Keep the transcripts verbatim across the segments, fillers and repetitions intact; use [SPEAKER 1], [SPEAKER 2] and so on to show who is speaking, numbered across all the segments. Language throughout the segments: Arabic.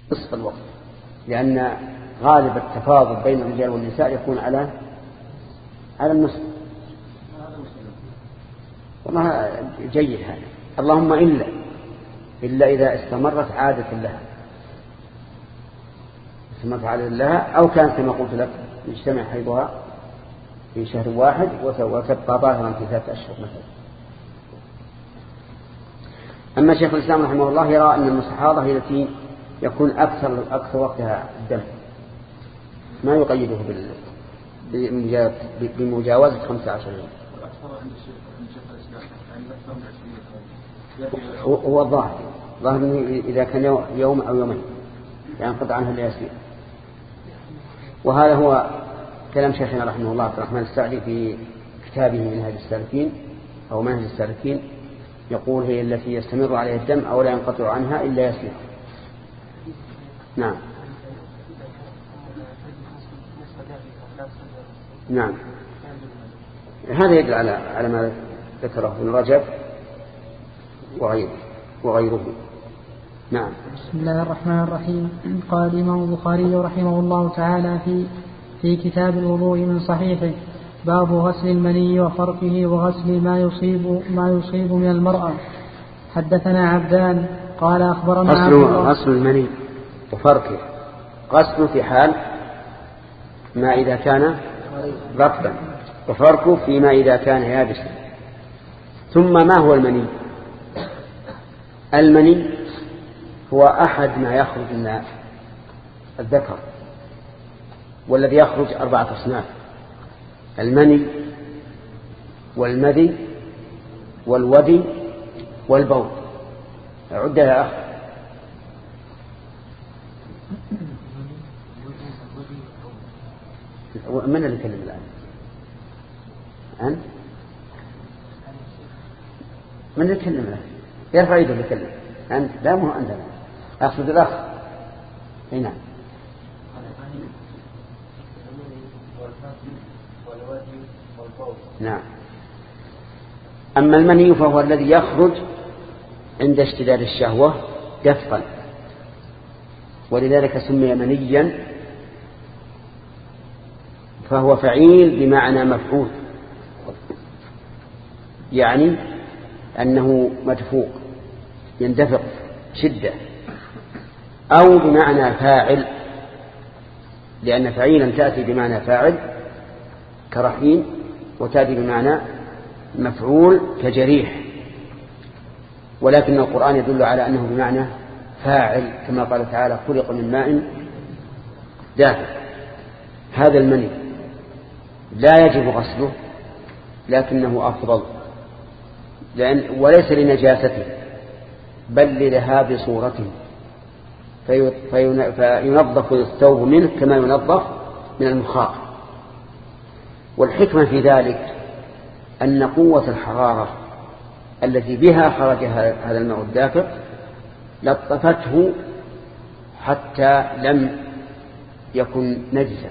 [SPEAKER 1] نصف الوقت، لأن غالب التفاضل بين الرجال والنساء يكون على على النصف. والله جيد هذا. اللهم إلا إلا إذا استمرت عادة لها استمرت عادة لها أو كانت كما قلت لك يجتمع حيضها في شهر واحد وتبقى ظاهرا في ثلاثة أشهر مثلا. أما شيخ الإسلام رحمه الله يرى أن المستحاضة هي التي يكون أكثر أكثر وقتها الدم، ما يقيده بمجاوزة خمسة عشر يوم. هو الظاهر ظاهر إذا كان يوم أو يومين ينقطع يعني عنها اليسير. وهذا هو كلام شيخنا رحمه الله عبد الرحمن السعدي في كتابه منهج السالكين أو منهج السالكين، يقول هي التي يستمر عليها الدم أو لا ينقطع عنها إلا يسير. نعم نعم هذا يدل على على ما ذكره ابن رجب وغيره وغيره. نعم.
[SPEAKER 2] بسم الله الرحمن الرحيم. قال الإمام البخاري رحمه الله تعالى في في كتاب الوضوء من صحيحه: باب غسل المني وفرقه وغسل ما يصيب ما يصيب من المرأة. حدثنا عبدان قال أخبرنا
[SPEAKER 1] غسل غسل المني وفرقه، غسل في حال ما إذا كان رطبا، وفرقه فيما إذا كان يابسا. ثم ما هو المني؟ المني هو أحد ما يخرج من الذكر، والذي يخرج أربعة أصناف: المني والمذي والودي والبول. عد يا أخ. من اللي يتكلم الآن؟ أنت؟ من اللي يتكلم الآن؟ يرفع يده يتكلم. أنت لا مو عندنا. أقصد الأخ. هنا. نعم. أما المني فهو الذي يخرج عند اشتداد الشهوة دفقا، ولذلك سمي منيا، فهو فعيل بمعنى مفعول، يعني أنه مدفوق يندفق شدة، أو بمعنى فاعل، لأن فعيلا تأتي بمعنى فاعل كرحيم، وتأتي بمعنى مفعول كجريح، ولكن القرآن يدل على أنه بمعنى فاعل، كما قال تعالى: خلق من ماء دافق. هذا المني لا يجب غسله، لكنه أفضل، لأن وليس لنجاسته بل لذهاب صورته، فينظف الثوب منه كما ينظف من المخاط. والحكمة في ذلك أن قوة الحرارة التي بها خرج هذا الماء الدافق لطفته حتى لم يكن نجسا.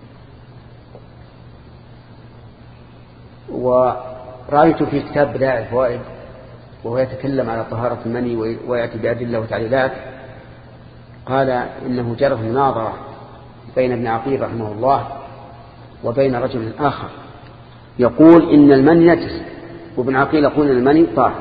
[SPEAKER 1] ورأيت في كتاب بدائع الفوائد وهو يتكلم على طهارة المني ويأتي بأدلة وتعليلات، قال إنه جرت مناظرة بين ابن عقيل رحمه الله وبين رجل آخر يقول إن المني نجس، وابن عقيل يقول إن المني طاهر.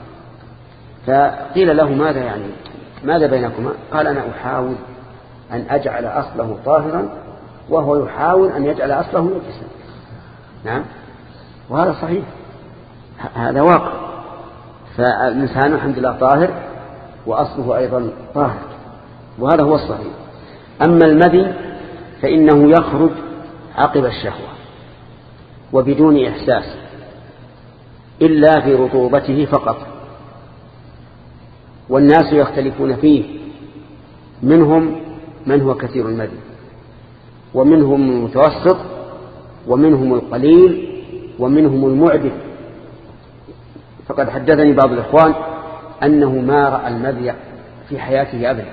[SPEAKER 1] فقيل له: ماذا يعني ماذا بينكما؟ قال: أنا أحاول أن أجعل أصله طاهرا وهو يحاول أن يجعل أصله نجسا. نعم، وهذا صحيح، هذا واقع. فالإنسان الحمد لله طاهر وأصله أيضا طاهر، وهذا هو الصحيح. أما المذي فإنه يخرج عقب الشهوة وبدون إحساس إلا في رطوبته فقط، والناس يختلفون فيه، منهم من هو كثير المذي، ومنهم المتوسط، ومنهم القليل، ومنهم المعدل. فقد حدثني بعض الإخوان أنه ما رأى المذي في حياته أبدا،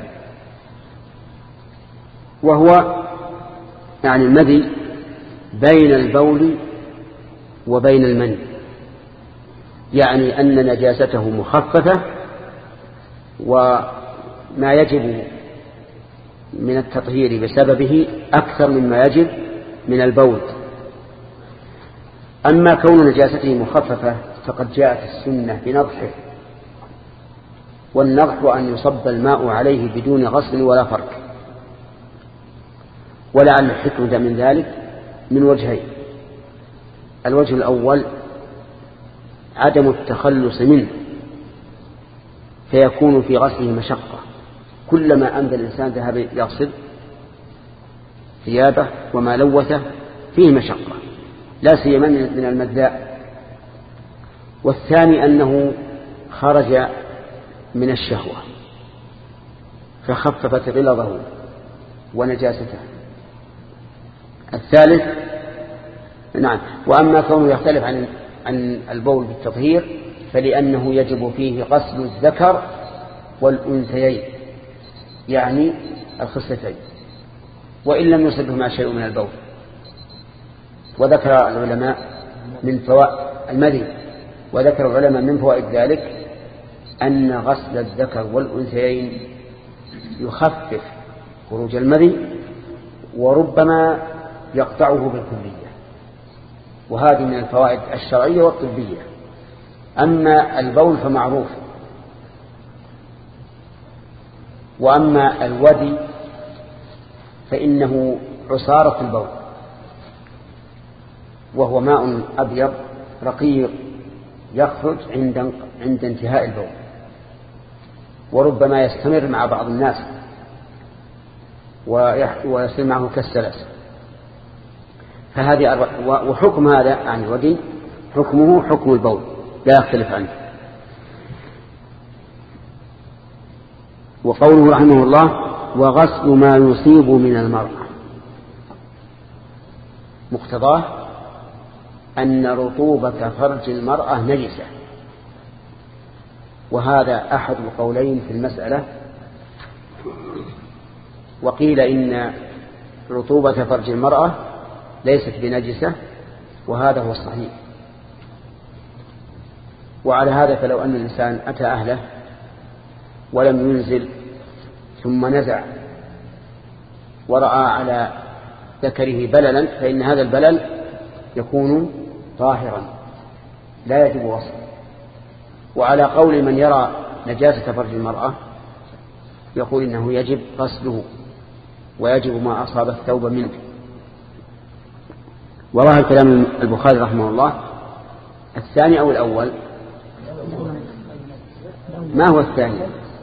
[SPEAKER 1] وهو يعني المذي بين البول وبين المني، يعني أن نجاسته مخففة، وما يجب من التطهير بسببه أكثر مما يجب من البول. أما كون نجاسته مخففة فقد جاءت السنة بنضحه، والنضح أن يصب الماء عليه بدون غسل ولا فرك، ولعل الحكمة من ذلك من وجهين. الوجه الأول عدم التخلص منه، فيكون في غسله مشقة، كلما أمد الإنسان ذهب يغسل ثيابه وما لوثه فيه مشقة، لا سيما من المداء. والثاني أنه خرج من الشهوة فخففت غلظه ونجاسته. الثالث نعم. وأما كونه يختلف عن عن البول بالتطهير فلأنه يجب فيه غسل الذكر والأنثيين، يعني الخصلتين، وإن لم يصبهما شيء من البول. وذكر العلماء من فوائد المذي وذكر العلماء من فوائد ذلك أن غسل الذكر والأنثيين يخفف خروج المذي وربما يقطعه بالكلية، وهذه من الفوائد الشرعية والطبية. أما البول فمعروف. وأما الودي فإنه عصارة البول، وهو ماء أبيض رقيق يخرج عند عند انتهاء البول، وربما يستمر مع بعض الناس ويصير معه كالسلس. فهذه وحكم هذا عن الودي حكمه حكم البول لا يختلف عنه. وقوله رحمه الله وغسل ما يصيب من المرأة، مقتضاه أن رطوبة فرج المرأة نجسة، وهذا أحد القولين في المسألة. وقيل إن رطوبة فرج المرأة ليست بنجسة، وهذا هو الصحيح. وعلى هذا فلو أن الإنسان أتى أهله ولم ينزل ثم نزع ورأى على ذكره بللا فإن هذا البلل يكون طاهرا لا يجب غسله. وعلى قول من يرى نجاسة فرج المرأة يقول إنه يجب غسله ويجب ما أصاب الثوب منه. وظاهر كلام البخاري رحمه الله الثاني أو الأول؟ ما هو الثاني؟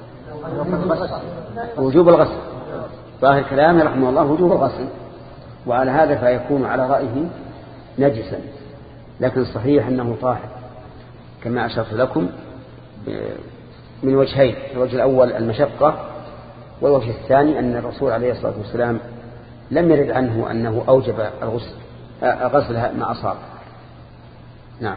[SPEAKER 1] وجوب الغسل. ظاهر كلامه رحمه الله وجوب الغسل، وعلى هذا فيكون على رأيه نجسا، لكن صحيح أنه طاهر كما أشرت لكم من وجهين. الوجه الأول المشقة، والوجه الثاني أن الرسول عليه الصلاة والسلام لم يرد عنه أنه أوجب الغسل غسل ما أصاب. نعم.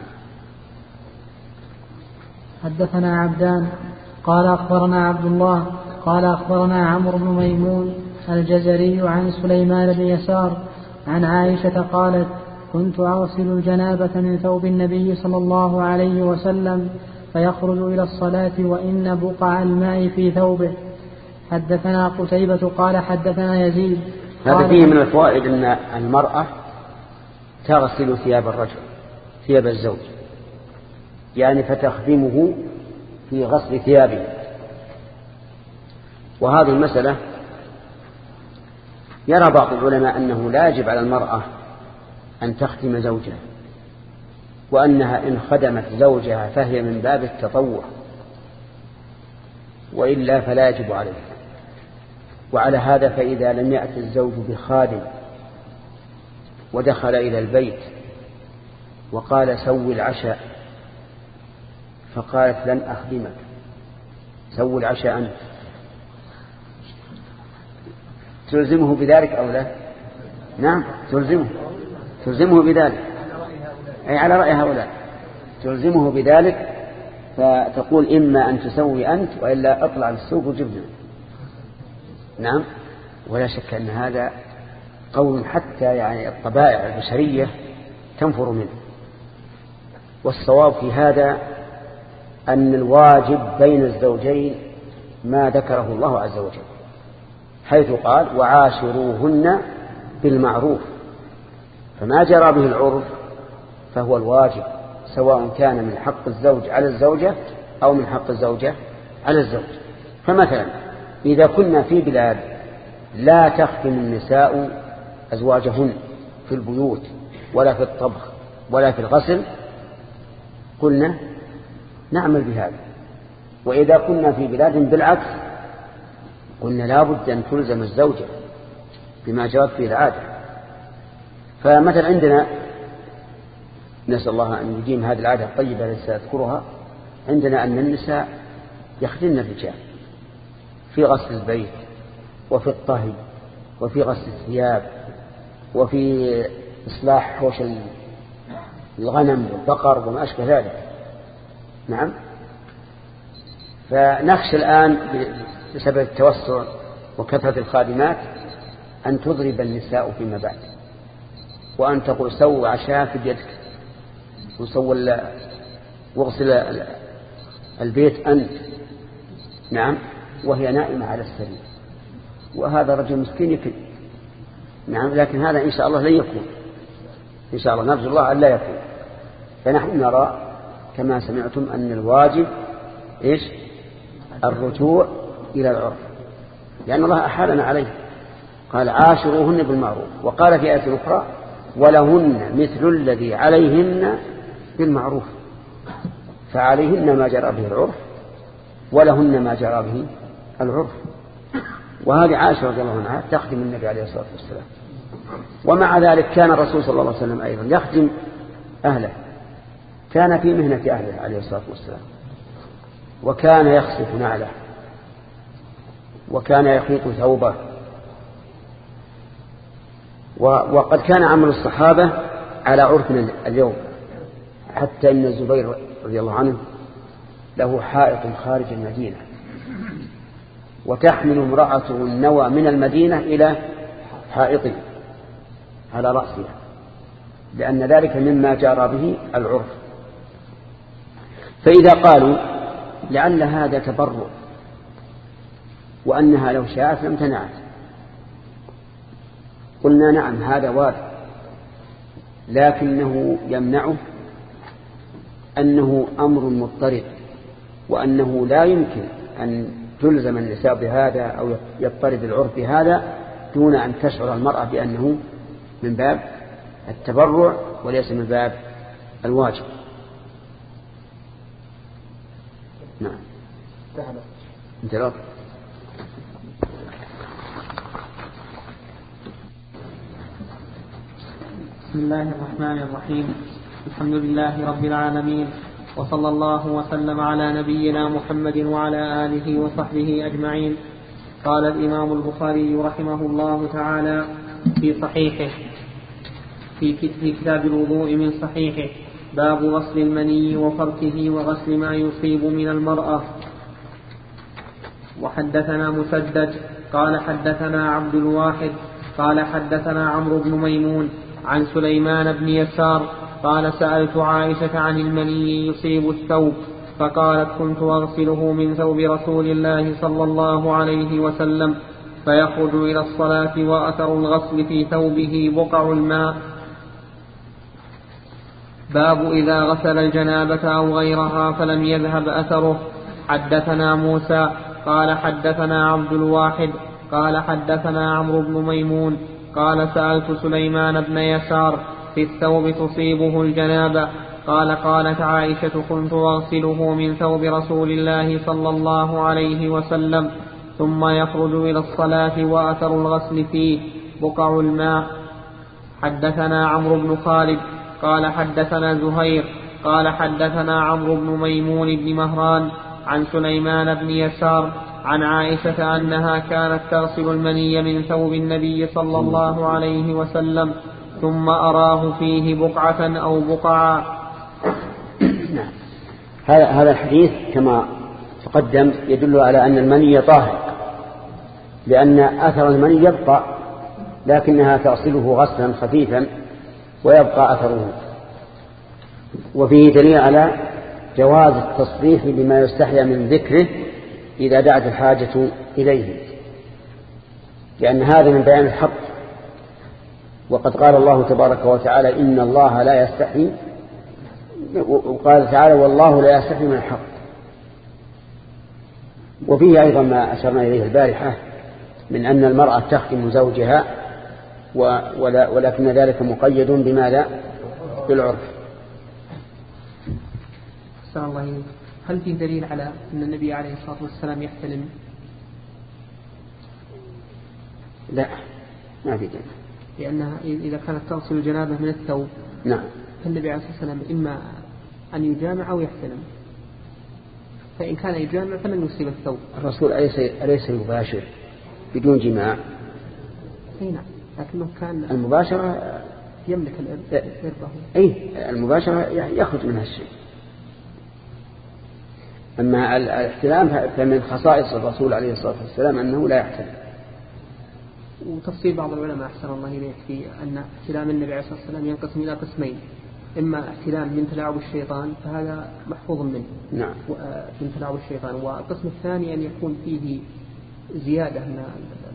[SPEAKER 2] حدثنا عبدان قال أخبرنا عبد الله قال أخبرنا عمرو بن ميمون الجزري عن سليمان بن يسار عن عائشة قالت كنت أغسل الجنابة من ثوب النبي صلى الله عليه وسلم فيخرج إلى الصلاة وإن بقع الماء في ثوبه. حدثنا قتيبة قال حدثنا يزيد.
[SPEAKER 1] هذا فيه من الفوائد أن المرأة تغسل ثياب الرجل ثياب الزوج، يعني فتخدمه في غسل ثيابه. وهذه المسألة يرى بعض العلماء أنه لا يجب على المرأة أن تخدم زوجها، وأنها إن خدمت زوجها فهي من باب التطوع، وإلا فلا يجب عليها. وعلى هذا فإذا لم يأتي الزوج بخادم ودخل إلى البيت وقال سوي العشاء، فقالت لن أخدمك، سوي العشاء أنت، تلزمه بذلك أو لا؟ نعم تلزمه تلزمه بذلك، أي على رأي هؤلاء تلزمه بذلك، فتقول إما أن تسوي أنت وإلا أطلع للسوق وجبنا. نعم. ولا شك أن هذا قول حتى يعني الطبائع البشرية تنفر منه. والصواب في هذا أن الواجب بين الزوجين ما ذكره الله عز وجل، حيث قال وعاشروهن بالمعروف، فما جرى به العرف فهو الواجب، سواء كان من حق الزوج على الزوجة أو من حق الزوجة على الزوج. فمثلا إذا كنا في بلاد لا تخدم النساء أزواجهن في البيوت ولا في الطبخ ولا في الغسل قلنا نعمل بهذا. وإذا كنا في بلاد بالعكس قلنا لا بد أن تلزم الزوجة بما جرت فيه العادة. فمثلا عندنا، نسأل الله أن يديم هذه العادة الطيبة التي سأذكرها، عندنا أن النساء يخدمن الرجال في غسل البيت وفي الطهي وفي غسل الثياب وفي إصلاح حوش الغنم والبقر وما أشبه ذلك. نعم. فنخشى الآن بسبب التوسع وكثرة الخادمات أن تضرب النساء فيما بعد، وأن تقول سووا عشاء في يدك وسووا واغسل البيت أنت، نعم، وهي نائمة على السرير، وهذا رجل مسكين يكن. نعم، لكن هذا إن شاء الله لن يكون، إن شاء الله نرجو الله أن لا يكون. فنحن نرى كما سمعتم أن الواجب إيش؟ الرجوع إلى العرف، لأن الله أحالنا عليه، قال عاشروهن بالمعروف، وقال في آية أخرى ولهن مثل الذي عليهن بالمعروف، فعليهن ما جرى به العرف ولهن ما جرى به العرف. وهذه عائشة رضي الله عنها تخدم النبي عليه الصلاة والسلام، ومع ذلك كان الرسول صلى الله عليه وسلم أيضا يخدم أهله، كان في مهنة أهله عليه الصلاة والسلام، وكان يخصف نعله وكان يخيط ثوبه. وقد كان عمل الصحابة على عرفنا اليوم، حتى إن الزبير رضي الله عنه له حائط خارج المدينة، وتحمل امرأته النوى من المدينة إلى حائطه على رأسها، لأن ذلك مما جرى به العرف. فإذا قالوا لعل هذا تبرع وأنها لو شاءت لم تنعت، قلنا نعم هذا وارد، لكنه يمنعه أنه أمر مضطرد، وأنه لا يمكن أن تلزم النساء بهذا أو يضطرد العرف بهذا دون أن تشعر المرأة بأنه من باب التبرع وليس من باب الواجب. نعم. انت لو
[SPEAKER 2] بسم الله الرحمن الرحيم. الحمد لله رب العالمين، وصلى الله وسلم على نبينا محمد وعلى آله وصحبه أجمعين. قال الإمام البخاري رحمه الله تعالى في صحيحه في كتاب الوضوء من صحيحه باب غسل المني وفركه وغسل ما يصيب من المرأة. وحدثنا مسدد قال حدثنا عبد الواحد قال حدثنا عمرو بن ميمون عن سليمان بن يسار قال سألت عائشة عن المني يصيب الثوب، فقالت كنت أغسله من ثوب رسول الله صلى الله عليه وسلم فيخرج إلى الصلاة وأثر الغسل في ثوبه بقع الماء. باب إذا غسل الجنابة أو غيرها فلم يذهب أثره. حدثنا موسى قال حدثنا عبد الواحد قال حدثنا عمرو بن ميمون قال سألت سليمان بن يسار في الثوب تصيبه الجنابة، قال قالت عائشة كنت أغسله من ثوب رسول الله صلى الله عليه وسلم ثم يخرج إلى الصلاة وأثر الغسل فيه بقع الماء. حدثنا عمرو بن خالد قال حدثنا زهير قال حدثنا عمرو بن ميمون بن مهران عن سليمان بن يسار عن عائشة أنها كانت تغسل المني من ثوب النبي صلى الله عليه وسلم ثم أراه فيه بقعة أو بقعا.
[SPEAKER 1] هذا هذا الحديث كما تقدم يدل على أن المني طاهر، لأن أثر المني يبقى، لكنها تغسله غسلا خفيفا ويبقى أثره. وفيه دليل على جواز التصريح بما يستحيا من ذكره إذا دعت الحاجة إليه. لأن هذا من بيان الحق. وقد قال الله تبارك وتعالى إن الله لا يستحي، وقال تعالى والله لا يستحي من الحق. وفيه أيضا ما أشرنا إليه البارحة من أن المرأة تخدم زوجها ولكن ذلك مقيد بماذا؟ بالعرف.
[SPEAKER 3] أحسن الله إليك. هل في دليل على أن النبي عليه الصلاة والسلام يحتلم؟
[SPEAKER 1] لا، ما في دليل.
[SPEAKER 3] لأنها إذا كانت تغسل الجنابة من الثوب،
[SPEAKER 1] نعم،
[SPEAKER 3] فالنبي عليه الصلاة والسلام إما أن يجامع أو يحتلم، فإن كان يجامع فلن يصيب الثوب.
[SPEAKER 1] الرسول أليس يباشر بدون جماع؟
[SPEAKER 3] أي نعم، لكنه كان
[SPEAKER 1] المباشرة
[SPEAKER 3] يملك الإربة.
[SPEAKER 1] أي المباشرة يخرج منها الشيء. أما الاحتلام فمن خصائص الرسول عليه الصلاة والسلام أنه لا يحتلم.
[SPEAKER 3] وتفصيل بعض العلماء أحسن الله إليك في أن احتلام النبي عليه الصلاة والسلام ينقسم إلى قسمين: إما احتلام من تلاعب الشيطان فهذا محفوظ منه،
[SPEAKER 1] نعم،
[SPEAKER 3] من تلاعب الشيطان، والقسم الثاني أن يكون فيه زيادة من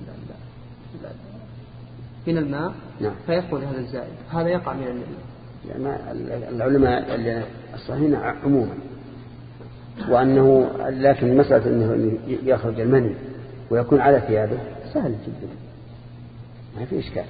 [SPEAKER 3] من الماء،
[SPEAKER 1] نعم،
[SPEAKER 3] فيخرج هذا الزائد، هذا يقع من النبي.
[SPEAKER 1] يعني العلماء الصحيحين عموما، وأنه لكن مسألة أنه يخرج المني ويكون على ثيابه سهل جدا، ما في إشكال.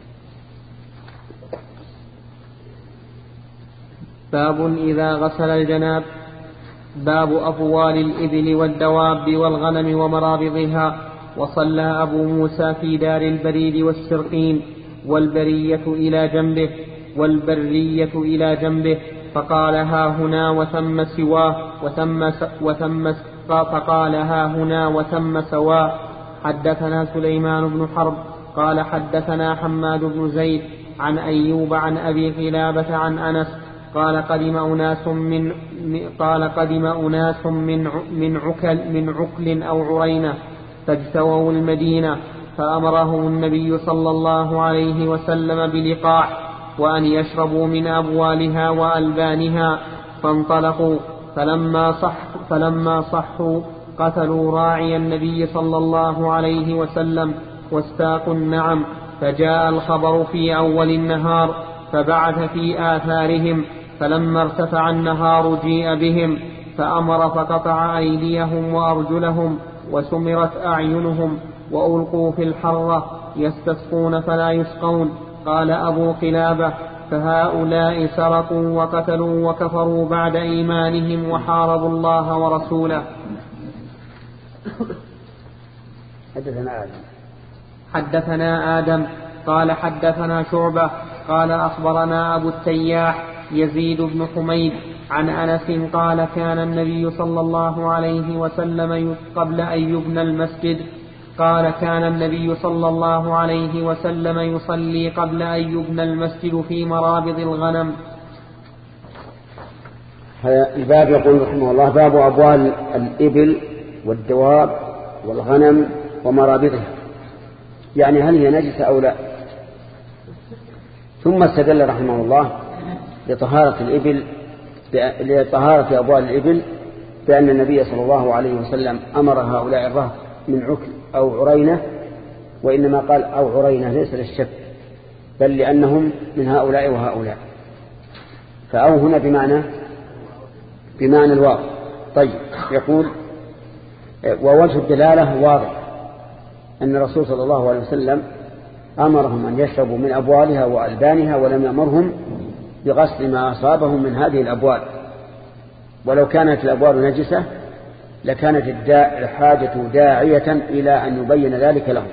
[SPEAKER 3] باب إذا غسل الجناب. باب أبوال الإبل والدواب والغنم ومرابضها. وصلى أبو موسى في دار البريد والسرقين، والبرية إلى جنبه والبرية إلى جنبه، فقال ها هنا وثم سواه وثم وثم فقال ها هنا وثم سواه. حدثنا سليمان بن حرب قال حدثنا حماد بن زيد عن أيوب عن أبي قلابة عن أنس قال قدم أناس من قال قدم أناس من من عكل من عكل أو عرينة فاجتووا المدينة، فأمرهم النبي صلى الله عليه وسلم بلقاح وأن يشربوا من أبوالها وألبانها، فانطلقوا. فلما صح فلما صحوا قتلوا راعي النبي صلى الله عليه وسلم واستاقوا النعم، فجاء الخبر في أول النهار فبعث في آثارهم، فلما ارتفع النهار جيء بهم، فأمر فقطع أيديهم وأرجلهم وسمرت أعينهم وألقوا في الحرة يستسقون فلا يسقون. قال أبو قلابة: فهؤلاء سرقوا وقتلوا وكفروا بعد إيمانهم وحاربوا الله ورسوله.
[SPEAKER 1] حدثنا آدم
[SPEAKER 3] حدثنا آدم قال حدثنا شعبة قال أخبرنا أبو التياح يزيد بن حميد عن أنس قال كان النبي صلى الله عليه وسلم قبل أن يبنى المسجد قال كان النبي صلى الله عليه وسلم يصلي قبل أن يبنى المسجد في مرابض الغنم.
[SPEAKER 1] هذا الباب يقول رحمه الله: باب أبوال الإبل والدواب والغنم ومرابضها، يعني هل هي نجسة أو لا. ثم استدل رحمه الله لطهارة الإبل لطهارة أبوال الإبل بأن النبي صلى الله عليه وسلم أمر هؤلاء الرهط من عكل أو عرينة، وإنما قال أو عرينة ليس للشك بل لأنهم من هؤلاء وهؤلاء، فأو هنا بمعنى بمعنى الواو. طيب، يقول: ووجه الدلالة واضح أن الرسول صلى الله عليه وسلم أمرهم أن يشربوا من أبوالها وألبانها، ولم يأمرهم بغسل ما أصابهم من هذه الأبوال. ولو كانت الأبوال نجسة لكانت الحاجة داعية إلى أن يبين ذلك لهم.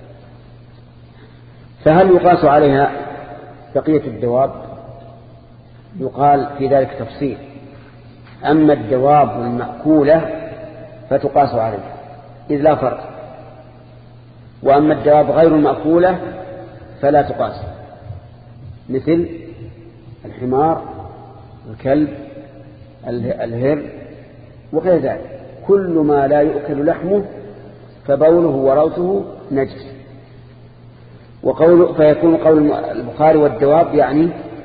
[SPEAKER 1] فهل يقاس عليها بقية الدواب؟ يقال في ذلك تفصيل: أما الدواب المأكولة فتقاس عليها إذ لا فرق، وأما الدواب غير المأكولة فلا تقاس، مثل الحمار الكلب الهر وغير ذلك. كل ما لا يؤكل لحمه فبوله وروثه نجس. وقول فيكون قول البخاري والدواب يعني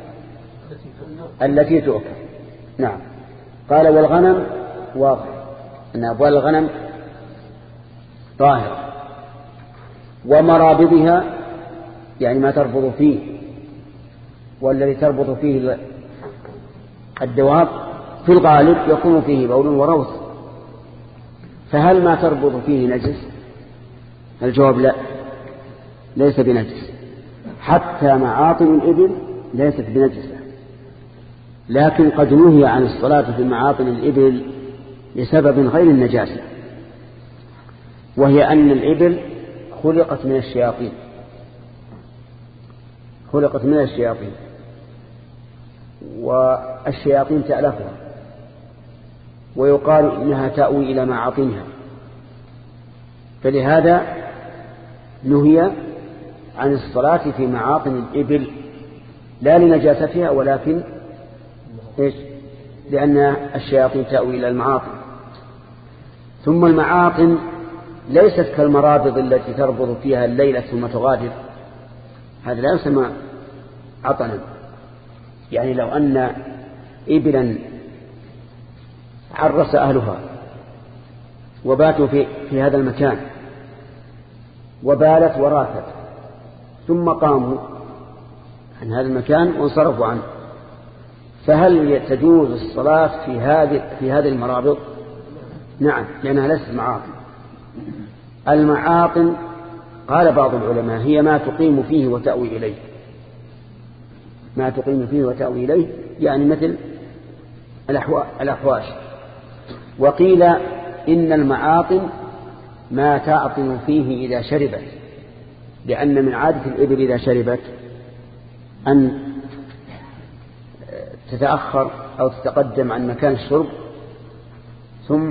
[SPEAKER 1] التي تؤكل. نعم. قال: والغنم واضح أن أبوال الغنم طاهرة، ومرابضها يعني ما تربط فيه، والذي تربط فيه الدواب في الغالب يكون فيه بول وروث، فهل ما تربط فيه نجس؟ الجواب لا، ليس بنجس، حتى معاطن الإبل ليست بنجسة، لكن قد نهي عن الصلاة في معاطن الإبل لسبب غير النجاسة، وهي أن الإبل خلقت من الشياطين خلقت من الشياطين والشياطين تألفها، ويقال إنها تأوي إلى معاطنها، فلهذا نهي عن الصلاة في معاطن الإبل لا لنجاستها ولكن إيش؟ لأن الشياطين تأوي إلى المعاطن. ثم المعاطن ليست كالمرابض التي تربط فيها الليلة ثم تغادر، هذا لا يسمى عطنا. يعني لو أن إبلا عرس أهلها وباتوا في, في هذا المكان وبالت وراتت ثم قاموا عن هذا المكان وانصرفوا عنه، فهل تجوز الصلاة في هذه في هذه المرابط؟ نعم، لأنها ليست معاطن. المعاطن قال بعض العلماء هي ما تقيم فيه وتأوي إليه، ما تقيم فيه وتأوي إليه يعني مثل الأحواش. وقيل إن المعاطن ما تعطن فيه إذا شربت، لأن من عادة الإبل إذا شربت أن تتأخر أو تتقدم عن مكان الشرب ثم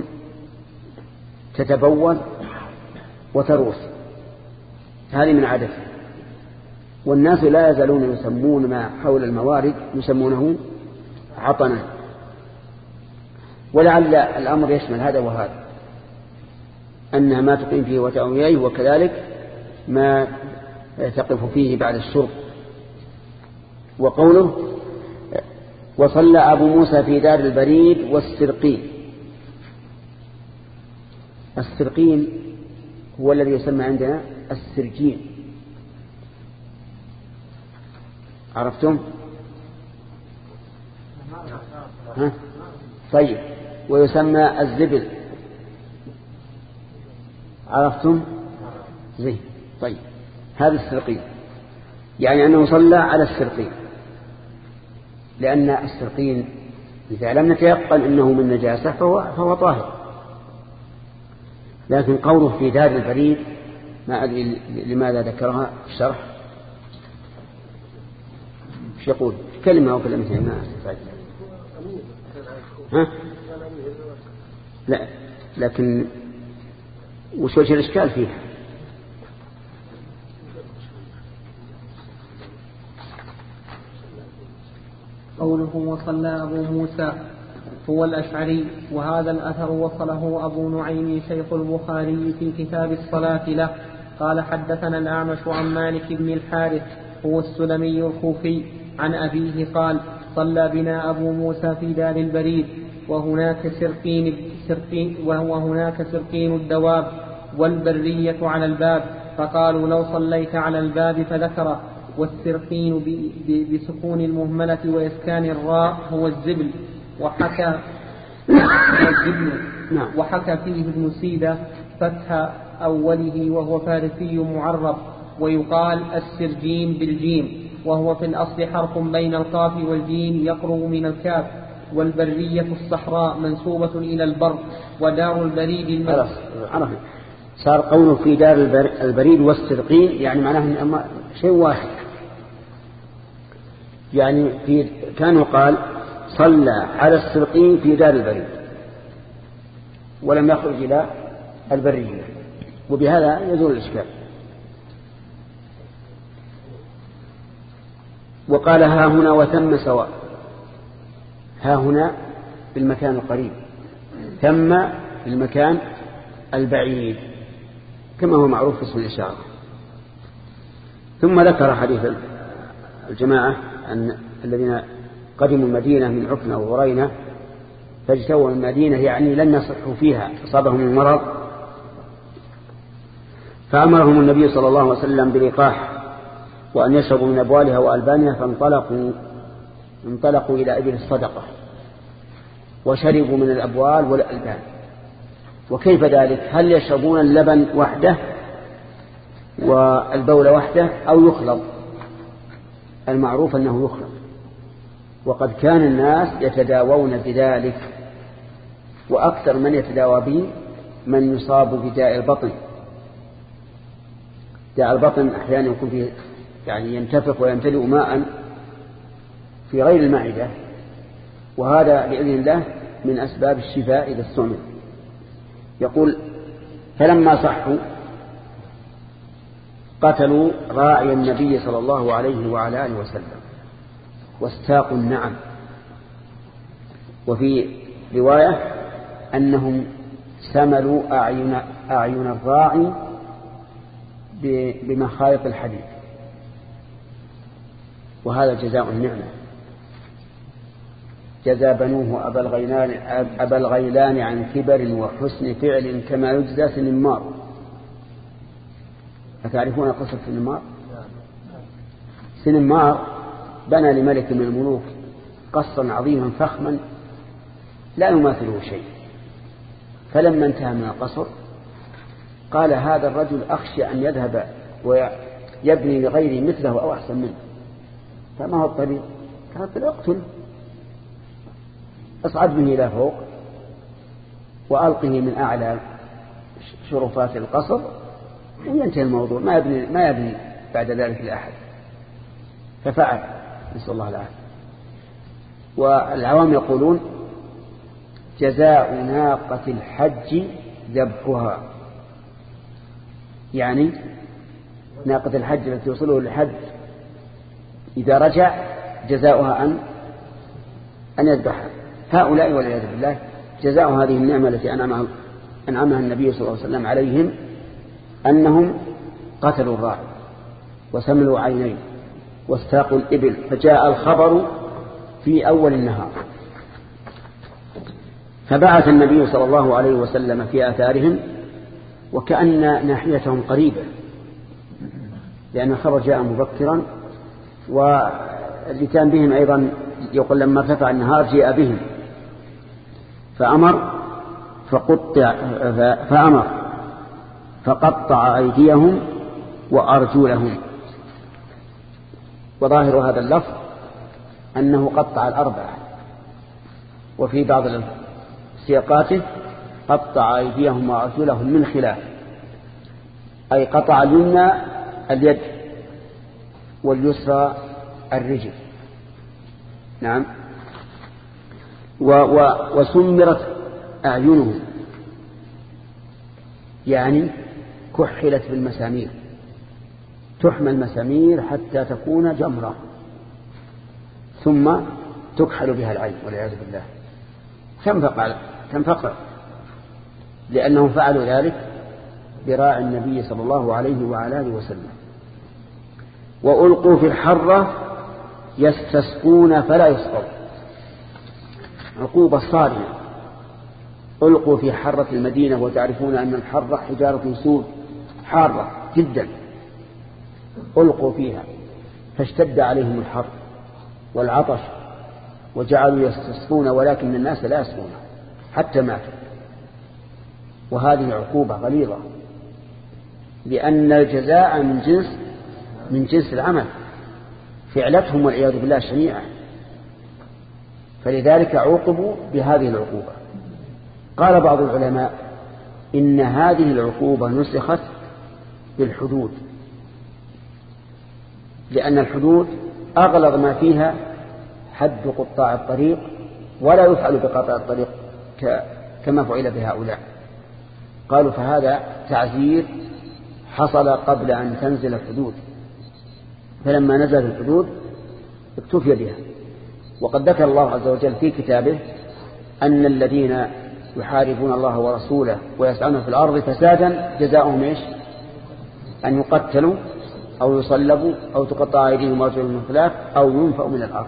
[SPEAKER 1] تتبول وتروس، هذه من عادتها. والناس لا يزالون يسمون ما حول الموارد يسمونه عطنا، ولعل الأمر يشمل هذا وهذا، أنها ما تقيم فيه وتأوي إليه، وكذلك ما تقف فيه بعد الشرب. وقوله وصلى أبو موسى في دار البريد والسرقين. السرقين هو الذي يسمى عندنا السرجين، عرفتم؟ ها؟ طيب. ويسمى الزبل، عرفتم؟ زين. طيب، هذا السرقين يعني أنه صلى على السرقين، لأن السرقين إذا لم نتيقن أنه من نجاسة فهو, فهو طاهر. لكن قوله في دار البريد ما أدري لماذا ذكرها في الشرح، ايش يقول؟ كلمة أو كلمتين ما أستفاد. ها؟ لا، لكن وش وجه الإشكال فيها؟
[SPEAKER 3] قوله وصلى أبو موسى هو الأشعري، وهذا الأثر وصله أبو نعيم شيخ البخاري في كتاب الصلاة له. قال حدثنا الأعمش عن مالك بن الحارث هو السلمي الكوفي عن أبيه قال صلى بنا أبو موسى في دار البريد وهناك سرقين, سرقين وهناك سرقين الدواب والبرية على الباب، فقالوا لو صليت على الباب فذكره. والسرقين بسكون المهملة وإسكان الراء هو الزبل. وحكى الزبل وحكى فيه ابن سيدة فتح أوله وهو فارسي معرب، ويقال السرجين بالجيم، وهو في الأصل حرف بين القاف والجيم يقرب من الكاف. والبرية الصحراء منسوبة إلى البر، ودار البريد المدى.
[SPEAKER 1] صار قوله في دار البريد والسرقين يعني معناه شيء واحد، يعني في كانوا قال صلى على السرقين في دار البريد ولم يخرج إلى البرية، وبهذا يزول الإشكال. وقال ها هنا وثم سواء، ها هنا بالمكان القريب، ثم بالمكان البعيد كما هو معروف في اسم الإشارة. ثم ذكر حديث الجماعة أن الذين قدموا المدينة من عكنة وغرينة فاجتووا المدينة، يعني لن يصحوا فيها، أصابهم المرض فأمرهم النبي صلى الله عليه وسلم بلقاح وأن يشربوا من أبوالها وألبانها، فانطلقوا انطلقوا إلى إبل الصدقة وشربوا من الأبوال والألبان. وكيف ذلك؟ هل يشربون اللبن وحده والبول وحده أو يخلط؟ المعروف أنه يخلط، وقد كان الناس يتداوون بذلك، وأكثر من يتداوى به من يصاب بداء البطن. داء البطن أحيانا يكون فيه يعني ينتفخ ويمتلئ ماء في غير المعدة، وهذا بإذن الله من أسباب الشفاء إذا استعمل. يقول فلما صحوا قتلوا راعي النبي صلى الله عليه وعلى آله وسلم واستاقوا النعم. وفي رواية أنهم سملوا أعين, أعين الراعي بمخايط الحديد، وهذا جزاء النعمة. جزى بنوه أبا الغيلان, أبا الغيلان عن كبر وحسن فعل كما يجزى سنمار. أتعرفون قصة سنمار؟ سنمار بنى لملك من الملوك قصرا عظيما فخما لا يماثله شيء، فلما انتهى من القصر قال هذا الرجل أخشى أن يذهب ويبني لغيري مثله أو أحسن منه، فما هو الطريق؟ قال اقتل، اصعد به إلى فوق وألقه من أعلى شرفات القصر وينتهي الموضوع، ما يبني, ما يبني بعد ذلك لأحد. ففعل، نسأل الله العافية. والعوام يقولون جزاء ناقة الحج ذبحها، يعني ناقة الحج التي توصله للحج إذا رجع جزاؤها أن أن يذبحها. هؤلاء والعياذ بالله جزاء هذه النعمة التي أنعمها, أنعمها النبي صلى الله عليه وسلم عليهم أنهم قتلوا الراعي وسملوا عينيه واستاقوا الإبل، فجاء الخبر في أول النهار. فبعث النبي صلى الله عليه وسلم في آثارهم وكأن ناحيتهم قريبة، لأن الخبر جاء مبكرا، واللي كان بهم أيضا يقول لما ارتفع النهار جاء بهم، فأمر فقطع فأمر فقطع أيديهم وأرجلهم. وظاهر هذا اللفظ أنه قطع الأربعة، وفي بعض سياقاته قطع أيديهم وأرجلهم من خلاف، أي قطع اليمنى اليد واليسرى الرجل. نعم. و و وسمرت أعينهم، يعني كحلت بالمسامير، تحمى المسامير حتى تكون جمرة ثم تكحل بها العين والعياذ بالله. تنفقع تنفقع لأنهم فعلوا ذلك براعي النبي صلى الله عليه وعلى آله وسلم. وألقوا في الحرة يستسقون فلا يسقون، عقوبة صارمة. ألقوا في حرة المدينة، وتعرفون أن الحرة حجارة سود حارة جدا، ألقوا فيها فاشتد عليهم الحر والعطش وجعلوا يستسقون ولكن الناس لا يسقون حتى ماتوا. وهذه عقوبة غليظة، لأن الجزاء من جنس من جنس العمل، فعلتهم والعياذ بالله شنيعة، فلذلك عوقبوا بهذه العقوبة. قال بعض العلماء إن هذه العقوبة نسخت بالحدود، لأن الحدود أغلظ ما فيها حد قطاع الطريق، ولا يفعل بقطاع الطريق كما فعل بهؤلاء. قالوا فهذا تعزير حصل قبل أن تنزل الحدود، فلما نزل الحدود اكتفي بها. وقد ذكر الله عز وجل في كتابه أن الذين يحاربون الله ورسوله ويسعون في الأرض فسادا جزاؤهم إيش؟ أن يقتلوا أو يصلبوا أو تقطع أيديهم وأرجلهم من خلاف أو ينفوا من الأرض.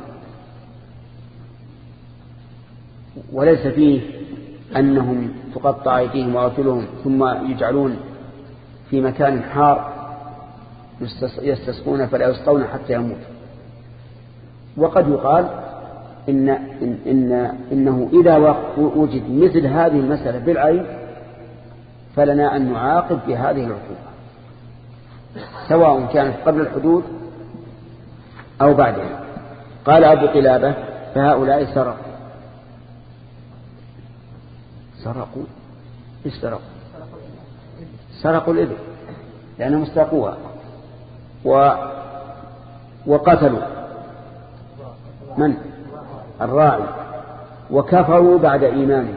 [SPEAKER 1] وليس فيه أنهم تقطع أيديهم وأرجلهم ثم يجعلون في مكان حار يستسقون فلا يسقون حتى يموت. وقد يقال إن إن إن إنه إذا وجد مثل هذه المسألة بالعين فلنا أن نعاقب بهذه العقوبة سواء كانت قبل الحدود أو بعدها. قال أبو قلابة فهؤلاء سرقوا. سرقوا إيش سرقوا؟ سرقوا الإبل لأنهم استاقوها و... وقتلوا من؟ الراعي، وكفروا بعد إيمانه.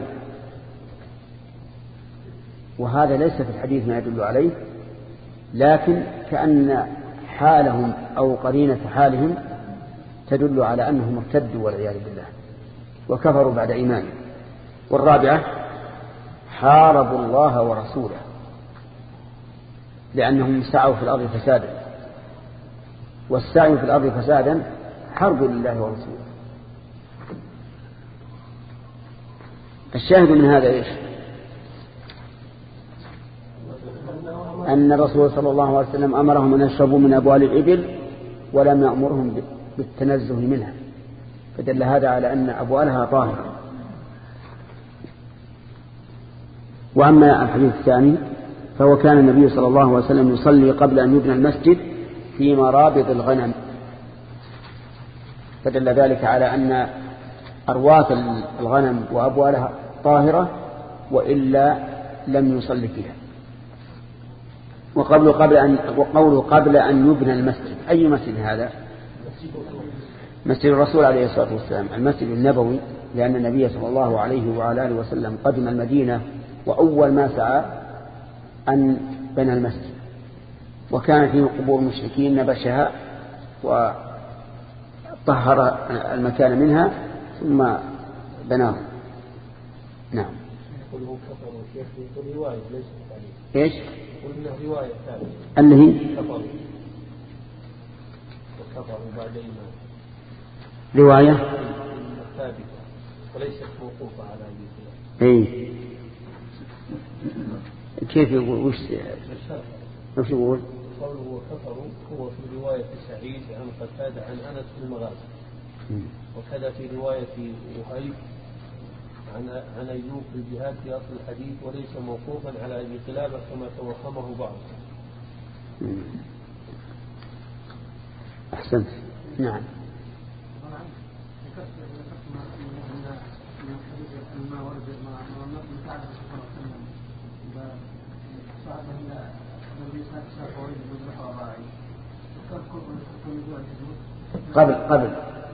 [SPEAKER 1] وهذا ليس في الحديث ما يدل عليه، لكن كأن حالهم أو قرينة حالهم تدل على أنهم ارتدوا والعياذ بالله وكفروا بعد إيمانه. والرابعة حاربوا الله ورسوله لأنهم سعوا في الأرض فسادا، والسعي في الأرض فسادا حرب لله ورسوله. الشاهد من هذا إيش؟ أن الرسول صلى الله عليه وسلم أمرهم أن يشربوا من أبوال الإبل ولم يأمرهم بالتنزه منها، فدل هذا على أن أبوالها طاهرة. وأما الحديث الثاني فهو كان النبي صلى الله عليه وسلم يصلي قبل أن يبنى المسجد في مرابض الغنم، فدل ذلك على أن أرواث الغنم وأبوالها طاهرة وإلا لم يصلي فيها. وقبل قبل أن وقوله قبل أن يبنى المسجد، أي مسجد هذا؟ مسجد الرسول عليه الصلاة والسلام، المسجد النبوي، لأن النبي صلى الله عليه وعلى آله وسلم قدم المدينة وأول ما سعى أن بنى المسجد، وكان فيه قبور المشركين نبشها وطهر المكان منها ثم بناه. نعم. ايش؟
[SPEAKER 4] قلنا رواية ثانية
[SPEAKER 1] اللي هي
[SPEAKER 4] كفروا وكفروا بعد إيمان،
[SPEAKER 1] رواية
[SPEAKER 4] ثابتة وليست موقوفة على هذه.
[SPEAKER 1] اي كيف يقول؟ وش وش يقول؟
[SPEAKER 4] قوله وكفروا هو في رواية سعيد عن قتادة عن أنس في المغازي، وكذا في رواية وهيب عن عن أيوب بالجهاد في أصل الحديث، وليس موقوفا على أبي قلابة كما توهمه بعض.
[SPEAKER 1] أحسنت. نعم. قبل قبل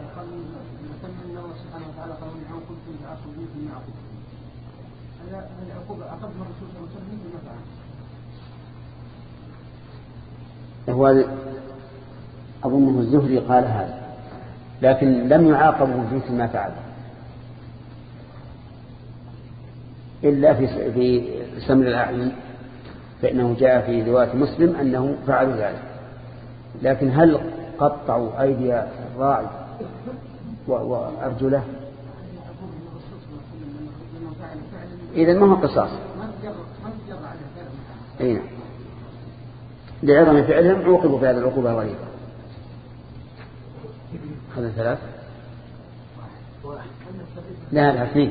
[SPEAKER 1] هو أظنه الزهري قال هذا، لكن لم يعاقبوا في ما فعل إلا في في سمر الأعين، فإنه جاء في رواية مسلم أنه فعلوا ذلك. لكن هل قطعوا أيدي الراعي وأرجله؟ إذن ما هو قصاص. أين لعظم فعلهم عوقبوا في هذه العقوبة الغريبة. هذا ثلاث لا لا اثنين.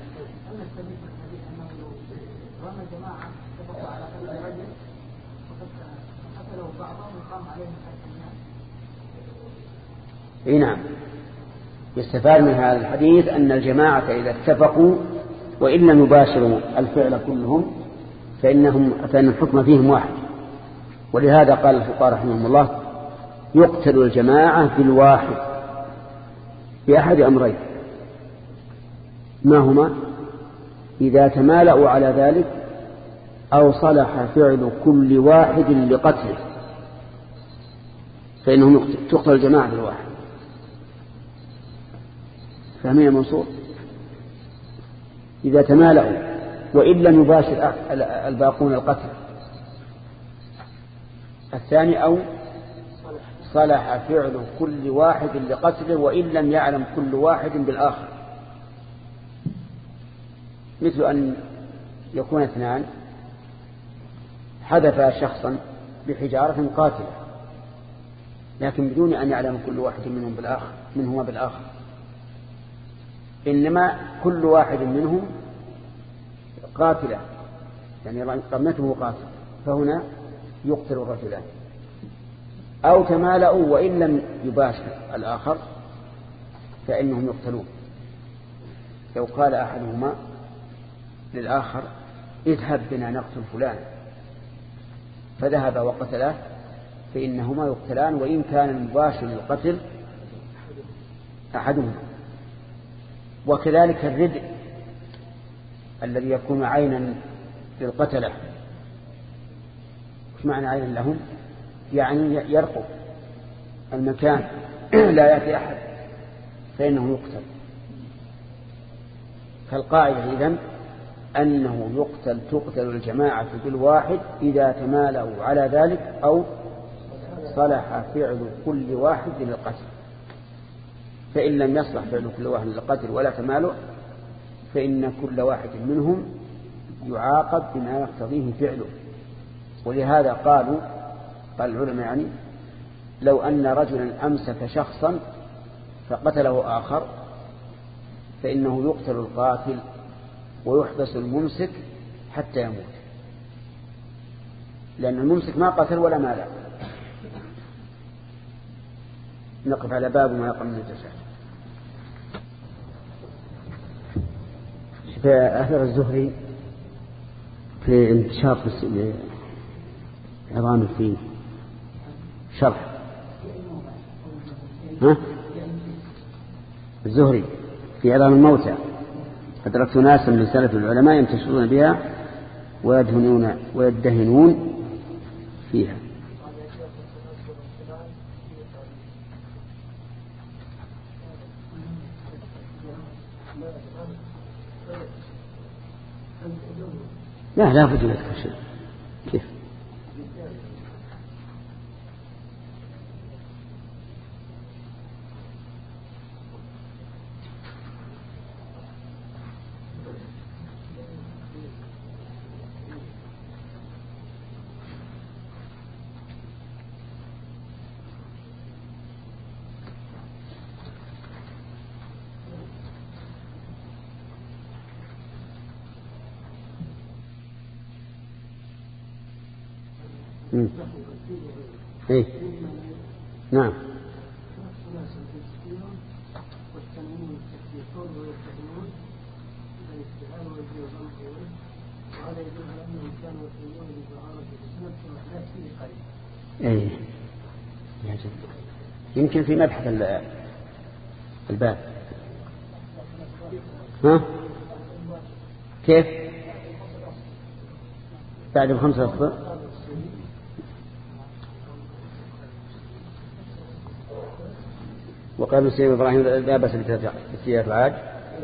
[SPEAKER 1] اي نعم. يستفاد من هذا الحديث أن الجماعة إذا اتفقوا وإن لم يباشروا الفعل كلهم فإنهم فإن الحكم فيهم واحد. ولهذا قال الفقهاء رحمهم الله يقتل الجماعة بالواحد بأحد أمرين، ما هما؟ إذا تمالأوا على ذلك أو صلح فعل كل واحد لقتله فإنهم تقتل الجماعة بالواحد. فهمين المنصور؟ إذا تمالأوا وإن لم يباشر الباقون القتل. الثاني أو صلح فعل كل واحد لقتله وإن لم يعلم كل واحد بالآخر، مثل أن يكون اثنان حذف شخصا بحجارة قاتلة لكن بدون أن يعلم كل واحد منهم بالآخر منهما بالآخر، إنما كل واحد منهم قاتلة يعني رمته قاتل، فهنا يقتل الرجلان. أو تمالؤوا وإن لم يباشر الآخر فإنهم يقتلون. لو قال أحدهما للآخر اذهب بنا نقتل فلان فذهب وقتله فإنهما يقتلان وإن كان المباشر للقتل أحدهما. وكذلك الردء الذي يكون عينا للقتلة. ايش معنى عينا لهم؟ يعني يرقب المكان لا يأتي أحد فإنه يقتل. فالقاعدة إذن أنه يقتل تقتل الجماعة بالواحد إذا تمالوا على ذلك أو صلح فعل كل واحد للقتل. فإن لم يصلح فعل كل واحد للقتل ولا تمالؤ فإن كل واحد منهم يعاقب بما يقتضيه فعله. ولهذا قالوا قال العلماء يعني لو أن رجلا أمسك شخصا فقتله آخر فإنه يقتل القاتل ويحبس الممسك حتى يموت، لأن الممسك ما قتل ولا مال. نقف على باب ما يقع من الجزاء. في أثر الزهري في انتشار عظام في شرح ها؟ الزهري في عظام الموتى أدركت ناسا من سلف العلماء ينتشرون بها ويدهنون ويدهنون فيها. لا لا بد لك شيء. كيف؟ إيه؟ نعم. إيه؟ يمكن في مبحث الباب. ها؟ كيف؟ بعد بخمسة أسطر. وقال سيدنا إبراهيم لا بأس بتسيير العاج.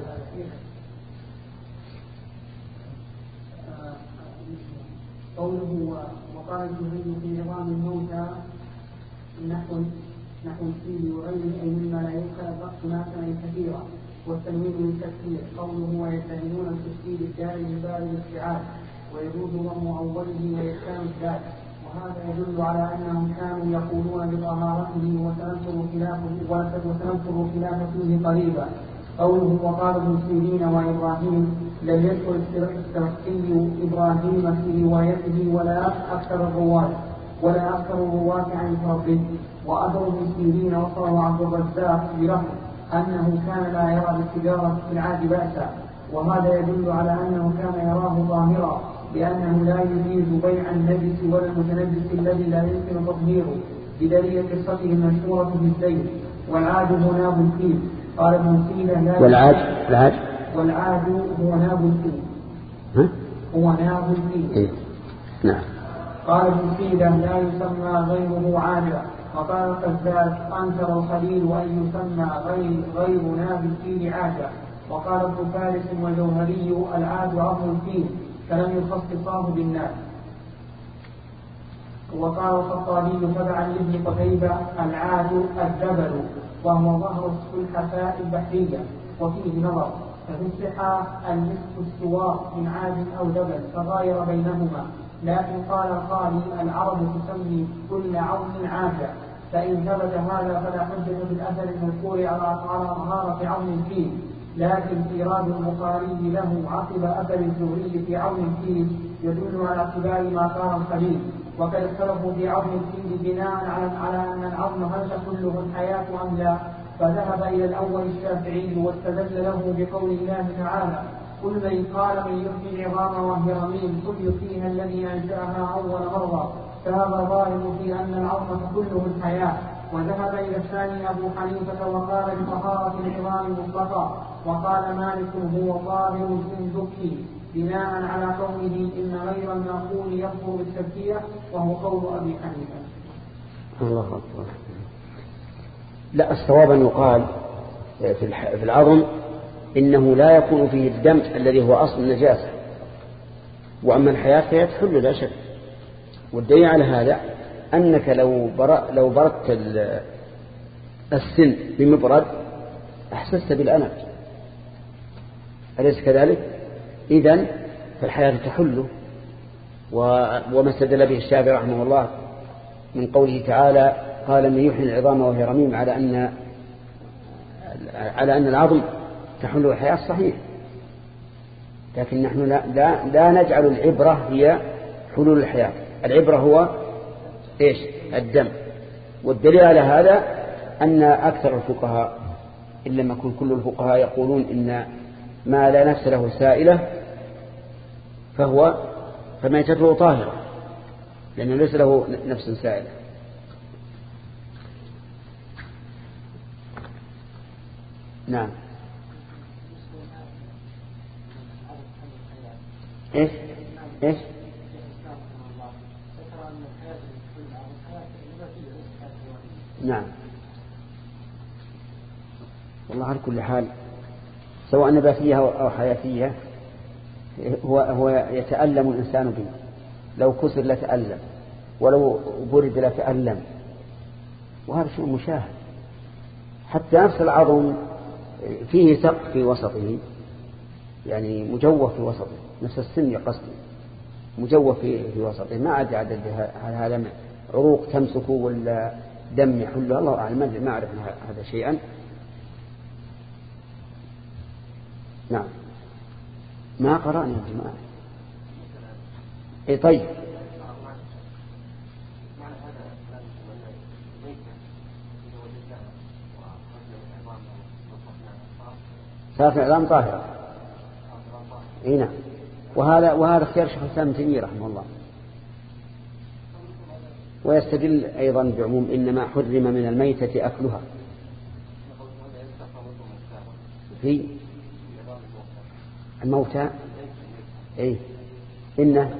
[SPEAKER 2] قوله وقال الزهري في عظام الموتى نحو نحو الفيل وغيره أي مما لا يؤكل الرأس ناسا كثيرا. والتنوين للتكفير قوله ويتهمون التشكيل الدار من باب الاستعاذ ويجوز ضم أوله ويسكن الذات. وهذا يدل على أنهم كانوا يقولون بطهارته وسنذكر خلافه وسنذكر خلافته قريبا. قوله وقال ابن سيرين وإبراهيم لم يذكر السرخسي إبراهيم في روايته ولا أكثر الرواة ولا أكثر الرواة عن فرده. وأثر ابن سيرين وصله عبد الرزاق بلفظ أنه كان لا يرى بالتجارة في العاد بأسا. وهذا يدل على أنه كان يراه ظاهرا لأنه لا يجيز بيع النجس ولا المتنجس الذي لا يمكن تطهيره بدليل قصته المشهورة في الزيت. والعاد هو ناب الفيل. قال ابن سينا
[SPEAKER 1] والعاد العاد
[SPEAKER 2] والعاد هو ناب الفيل.
[SPEAKER 1] ها؟
[SPEAKER 2] هو ناب الفيل.
[SPEAKER 1] إيه؟ نعم.
[SPEAKER 2] قال ابن سينا لا يسمى غيره عادا. وقال القذاب أنكر الخليل أن يسمى غير, غير ناب الفيل عادا. وقال ابن فارس والجوهري العاد عظم الفيل فلم يخصصاه بالناس. وقال الخطابي تبعا لابن قتيبة العاد الجبل وهو ظهر السلحفاء البحرية وفيه نظر. ففي الصحة المسك السواء من عاد أو جبل فغاير بينهما لكن قال القاضي العرب تسمي كل عظم عافية، فإن ثبت هذا فلا حجة بالأثر المذكور على طهارة عظم الفيل، لكن إيراد البخاري له عقب أثر الزهري في عظم الفيل يدل على اعتبار ما قال الخليل. وقد اختلفوا في عظم الفيل بناء على أن العظم هل تحله الحياة أم لا، فذهب إلى الأول الشافعي واستدل له بقول الله تعالى قل من قال من يحيي العظام وهي رميم قل يحييها الذي أنشأها أول مرة، فهذا ظاهر في أن العظم تحله الحياة. وذهب إلى الثاني أبو حنيفة وقال بطهارة العظام مطلقا، وقال مالك هو ظاهر إن ذكي بناء على قوله إن غير المعقول يكفر بالتذكية، وهو قول أبي حنيفة.
[SPEAKER 1] الله أكبر. لا، الصواب أن يقال في العظم إنه لا يكون فيه الدم الذي هو أصل النجاسة، وأما الحياة فهي تحل لا شك. والدليل على هذا أنك لو بر... لو بردت السن بمبرد أحسست بالألم، أليس كذلك؟ إذن فالحياة تحل. و... وما استدل به الشافعي رحمه الله من قوله تعالى قال من يحيي العظام وهي رميم على أن على أن العظم تحل الحياة صحيح، لكن نحن لا, لا, لا نجعل العبرة هي حلول الحياة، العبرة هو إيش؟ الدم. والدليل على هذا أن أكثر الفقهاء إن لم يكن كل الفقهاء يقولون إن ما لا نفس له سائلة فهو فميتته طاهرة، لأنه ليس له نفس سائلة. نعم. إيش إيش نعم. والله على كل حال سواء نباتية أو حياتية هو هو يتألم الإنسان به، لو كسر لتألم، ولو برد لتألم، وهذا شيء مشاهد. حتى نفس العظم فيه سقف في وسطه، يعني مجوف في وسطه، نفس السن قصدي مجوف في وسطه، ما عاد عدد هذا عروق تمسكه ولا دم يحله، الله أعلم، ما أعرف هذا شيئا. نعم. ما قرأنا يا جماعة. اي طيب. صارت العظام طاهرة. اي نعم. وهذا وهذا اختيار شيخ الإسلام ابن تيمية رحمه الله. ويستدل أيضا بعموم إنما حرم من الميتة أكلها في الموتى. إيه إنه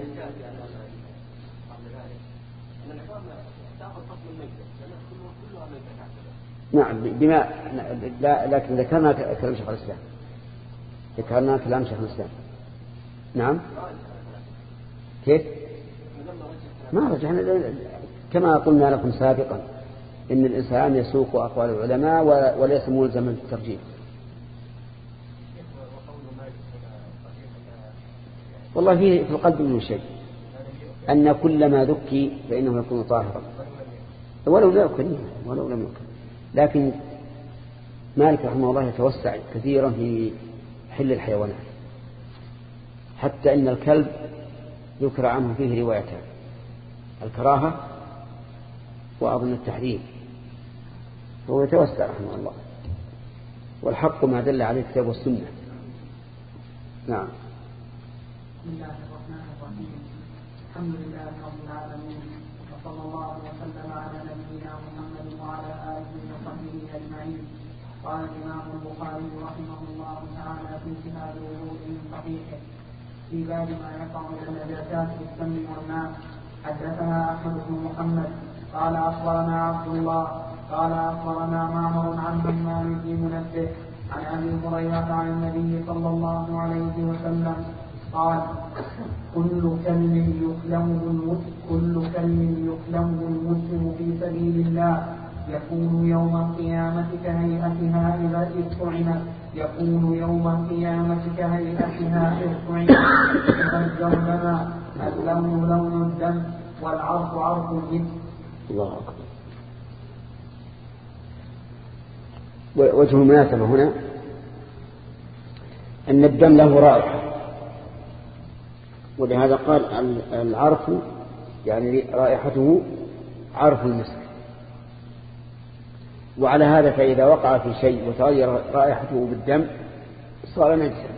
[SPEAKER 1] نعم بما لا لكن ذكرنا كلام شيخ الإسلام ذكرنا كلام شيخ الإسلام. نعم. كيف؟ ما رجعنا كما قلنا لكم سابقا إن الإنسان يسوق أقوال العلماء وليس ملزما بالترجيح. والله فيه في القلب من شيء أن كل ما ذكي فإنه يكون طاهرا ولو لا يكن ولو لم يكن. لكن مالك رحمه الله يتوسع كثيرا في حل الحيوانات، حتى إن الكلب ذكر عنه فيه روايتان، الكراهة وأظن التحريم، فهو يتوسع رحمه الله، والحق ما دل عليه الكتاب والسنة. نعم.
[SPEAKER 2] بسم الله الرحمن الرحيم. الحمد لله رب العالمين، وصلى الله وسلم على نبينا محمد وعلى آله وصحبه أجمعين. قال الإمام البخاري رحمه الله تعالى في كتاب الوضوء من صحيحه في باب ما يقع من النجاسات في الدم والماء. حدثنا أحمد بن محمد قال أخبرنا عبد الله قال أخبرنا معمر عن همام بن منبه عن أبي هريرة عن النبي صلى الله عليه وسلم قال كل كلم يكلمه المسلم كل كلم يكلمه المسلم في سبيل الله يكون يوم القيامة كهيئتها إذا اطعمت يكون يوم القيامة كهيئتها إذا اطعمت الزمزم اللون لون الدم والعرف عرف المسك.
[SPEAKER 1] الله أكبر. وجه المناسبة هنا أن الدم له رائحة، ولهذا قال العرف يعني رائحته عرف المسك. وعلى هذا فإذا وقع في شيء وتغير رائحته بالدم صار نجسا.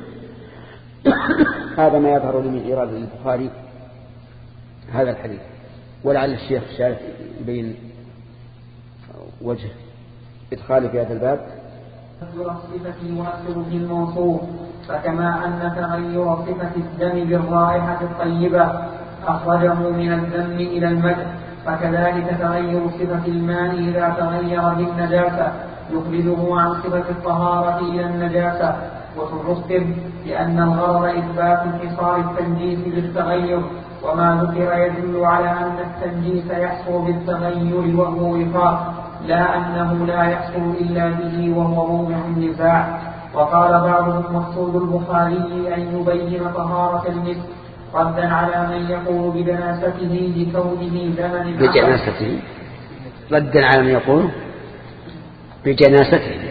[SPEAKER 1] هذا ما يظهر لي من إيراد البخاري هذا الحديث، ولعل الشيخ شارف يبين وجه إدخال في هذا الباب.
[SPEAKER 2] تغير الصفة يؤثر في الموصوف، فكما أن تغير صفة الدم بالرائحة الطيبة أخرجه من الذم إلى المدح، فكذلك تغير صفة الماء إذا تغير بالنجاسة يخرجه عن صفة الطهارة إلى النجاسة. وتعقب لأن الغرض إثبات انحصار التنجيس بالتغير، وما ذكر يدل على أن التنجيس يحصل بالتغير وهو وفاق، لا أنه لا يحصل إلا به وهو موضع النزاع. وقال بعضهم مقصود البخاري أن يبين طهارة المسك ردا على من يقول بدناسته لكونه دمن
[SPEAKER 1] بجناسته ردا على من يقول بجناسته.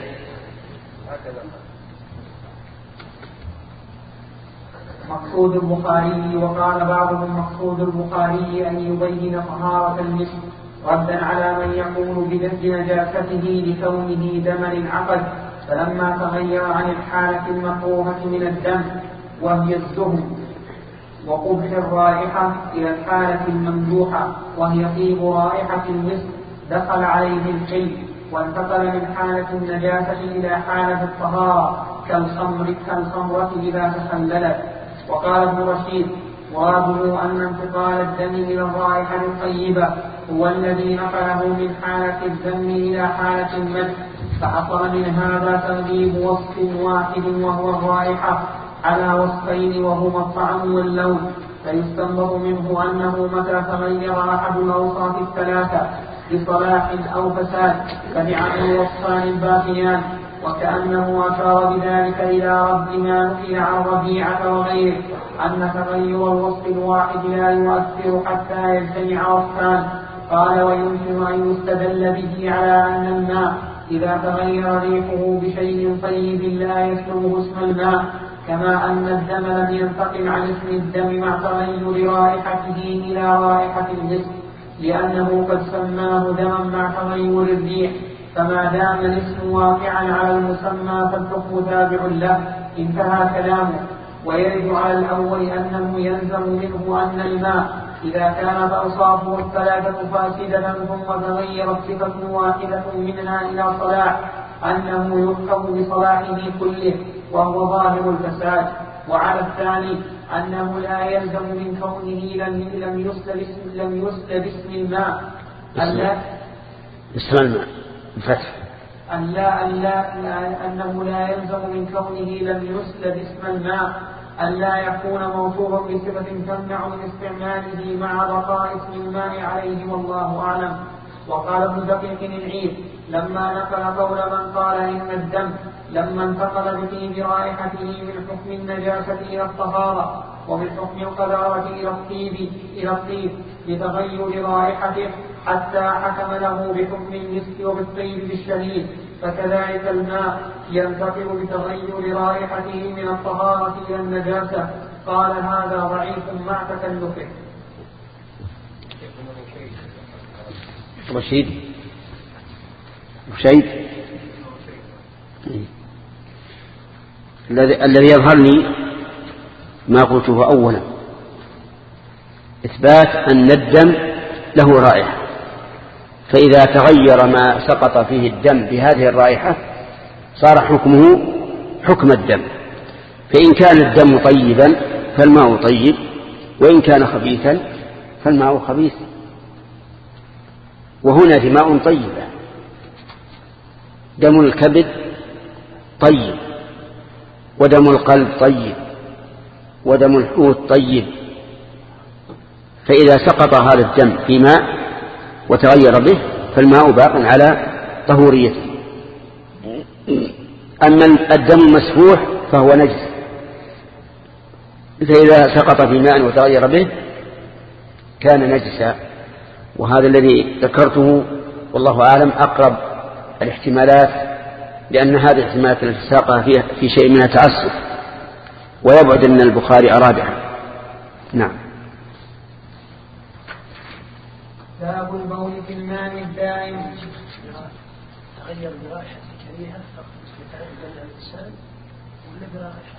[SPEAKER 2] مقصود البخاري وقال بعضهم مقصود البخاري أن يبين طهارة المسك ردا على من يقول بنجاسته لكونه دم عقد، فلما تغير عن الحالة المكروهة من الدم وهي الزهم وقبح الرائحة إلى الحالة الممدوحة وهي طيب رائحة المسك دخل عليه الحل، وانتقل من حالة النجاسة إلى حالة الطهارة كالخمر كالخمرة إذا تخللت. وقال ابن رشيد مراده أن انتقال الدم إلى الرائحة الطيبة هو الذي نقله من حالة الذم إلى حالة المدح، فحصل من هذا تغليب وصف واحد وهو الرائحة على وصفين وهما الطعم واللون، فيستنبط منه أنه متى تغير أحد الأوصاف الثلاثة بصلاح أو فساد فنعم الوصفان الباقيان. وكأنه أشار بذلك إلى رد ما نقل عن ربيعة وغيره أن تغير الوصف الواحد لا يؤثر حتى يجتمع وصفان. قال ويمكن أن يستدل به على أن الماء إذا تغير ريحه بشيء طيب لا يسلبه اسم الماء، كما أن الدم لم ينتقل عن اسم الدم مع تغير رائحته إلى رائحة المسك، لأنه قد سماه دما مع تغير الريح، فما دام الاسم واقعا على المسمى فالحكم تابع له. انتهى كلامه. ويرد على الأول أنه يلزم منه أن الماء إذا كانت أوصافه الثلاثة فاسدة ثم تغيرت صفة واحدة منها إلى صلاح أنه يحكم بصلاحه كله وهو ظاهر الفساد. وعلى الثاني أنه لا يلزم من كونه لم يسلب لم يسلب اسم الماء ألا
[SPEAKER 1] اسم الماء الفتح
[SPEAKER 2] ألا ألا أنه لا يلزم من كونه لم يسلب اسم الماء ألا يكون موصوفا بصفة تمنع من استعماله مع بقاء اسم الماء عليه والله أعلم. وقال ابن دقيق العيد لما نقل قول من قال إن الدم لما انتقل بطيب رائحته من حكم النجاسة إلى الطهارة ومن حكم القذارة إلى الطيب إلى الطيب لتغير رائحته حتى حكم له بحكم المسك وبالطيب بالشهيد، فكذلك الماء ينتقل بتغير رائحته من الطهارة إلى النجاسة. قال هذا ضعيف مع تكلفه.
[SPEAKER 1] رشيد رشيد الذي يظهر لي ما قلته أولا إثبات أن الدم له رائحة، فإذا تغير ما سقط فيه الدم بهذه الرائحة صار حكمه حكم الدم، فإن كان الدم طيبا فالماء طيب، وإن كان خبيثا فالماء خبيث. وهنا دماء طيبة، دم الكبد طيب، ودم القلب طيب، ودم الحوت طيب، فإذا سقط هذا الدم في ماء وتغير به فالماء باق على طهوريته. أما الدم المسفوح فهو نجس، فإذا سقط في ماء وتغير به كان نجسا. وهذا الذي ذكرته والله أعلم أقرب الاحتمالات، لأن هذه الاحتمالات التي ساقها فيها في شيء من التعسف، ويبعد أن البخاري أرادها. نعم.
[SPEAKER 2] باب البول في الماء الدائم.
[SPEAKER 5] تغير برائحة كريهة يتعدى الإنسان ولا برائحة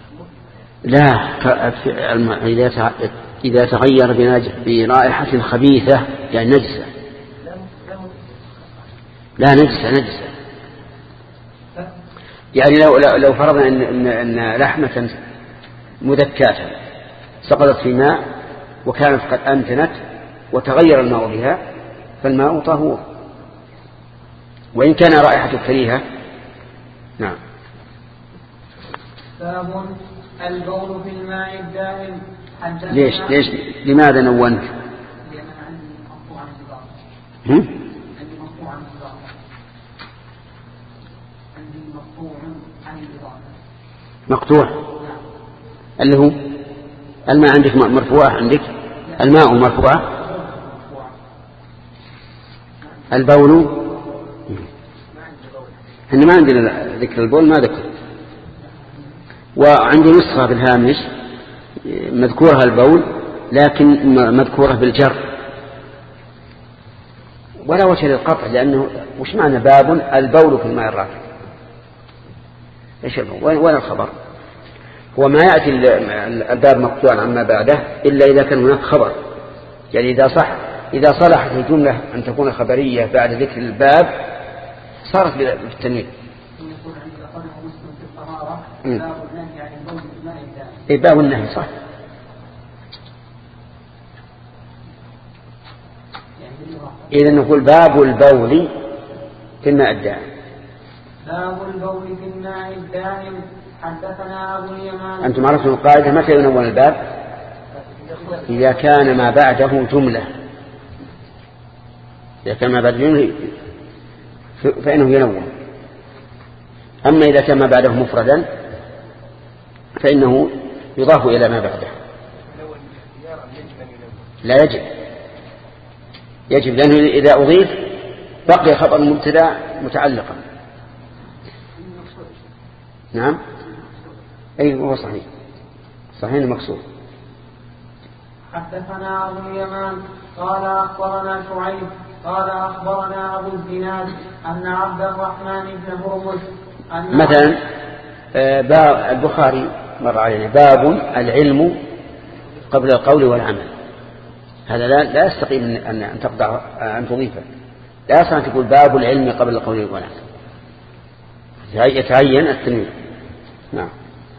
[SPEAKER 1] مؤلمة؟ لا، إذا تغير برائحة خبيثة يعني نجسة. لا، نجسة نجسة. يعني لو لو فرضنا إن, إن, إن لحمة مذكاة سقطت في ماء وكانت قد أنتنت وتغير الماء بها فالماء طهور، وإن كان رائحة كريهة. نعم.
[SPEAKER 2] باب البول في الماء الدائم.
[SPEAKER 1] ليش ليش لماذا نونت؟
[SPEAKER 2] لأن عندي مقطوع عن الزباط.
[SPEAKER 1] هم؟
[SPEAKER 2] عندي مقطوع عن الزباط. عندي مقطوع عن الزباط.
[SPEAKER 1] مقطوع اللي هو الماء عندك مرفوع، عندك الماء مرفوع، البول احنا ما عندنا ذكر البول، ما ذكر. وعندي نسخة بالهامش مذكورها البول لكن مذكورة بالجر، ولا وجه للقطع، لأنه وش معنى باب البول في الماء الراكد؟ ايش البول؟ وين الخبر؟ هو ما يأتي الباب مقطوعا عما بعده إلا إذا كان هناك خبر. يعني إذا صح إذا صلحت الجملة أن تكون خبرية بعد ذكر الباب صارت بالتنوين. إيه باب النهي صح. إذا نقول باب البول في الماء الدائم.
[SPEAKER 2] باب البول في الماء الدائم. حدثنا أبو اليمان.
[SPEAKER 1] أنتم عرفتم القاعدة متى ينون الباب؟ إذا كان ما بعده جملة. إذا كان ما بعده جملة فإنه ينون. أما إذا كان ما بعده مفردا فإنه يضاف إلى ما بعده. لا يجب يجب لأنه إذا أضيف بقي خبر المبتدا متعلقا. نعم أي هو صحيح صحيح مقصود.
[SPEAKER 2] حدثنا أبو اليمان قال أخبرنا شعيب قال أخبرنا أبو الزناد أن عبد الرحمن بن هرمز
[SPEAKER 1] مثلا باب البخاري مر علينا باب العلم قبل القول والعمل. هذا لا لا يستقيم أن أن تقطع أن تضيفه. لا يصح أن تقول باب العلم قبل القول والعمل، يتعين التنوين. نعم.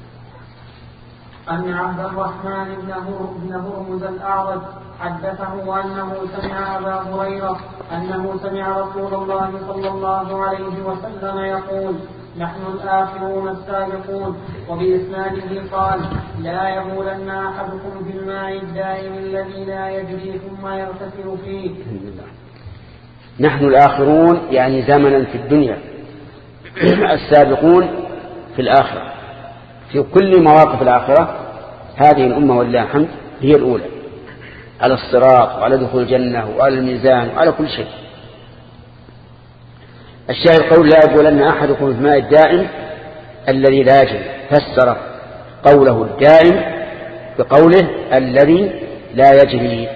[SPEAKER 2] أن عبد الرحمن بن هرمز الأعرج حدثه أنه سمع أبا هريرة أنه سمع رسول الله صلى الله عليه وسلم يقول نحن الآخرون السابقون. وبإسناده قال لا يبولن أحدكم في الماء الدائم الذي لا يجري ثم يغتسل فيه.
[SPEAKER 1] نحن الآخرون يعني زمنا في الدنيا، السابقون في الآخرة. في كل مواقف الآخرة هذه الأمة ولله الحمد هي الأولى على الصراط وعلى دخول الجنة وعلى الميزان وعلى كل شيء. الشاهد قول لا يبولن أحدكم في الماء الدائم الذي لا يجري، فسر قوله الدائم بقوله الذي لا يجري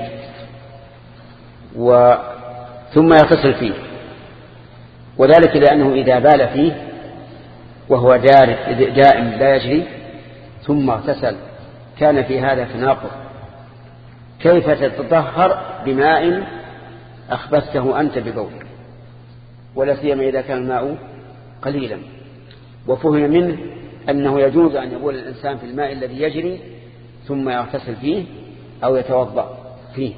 [SPEAKER 1] و ثم يغتسل فيه، وذلك لأنه إذا بال فيه وهو دائم لا يجري ثم اغتسل كان في هذا تناقض. كيف تتطهر بماء أخبثته أنت ببولك، ولا سيما إذا كان الماء قليلا؟ وفهم منه أنه يجوز أن يبول الإنسان في الماء الذي يجري ثم يغتسل فيه أو يتوضأ فيه،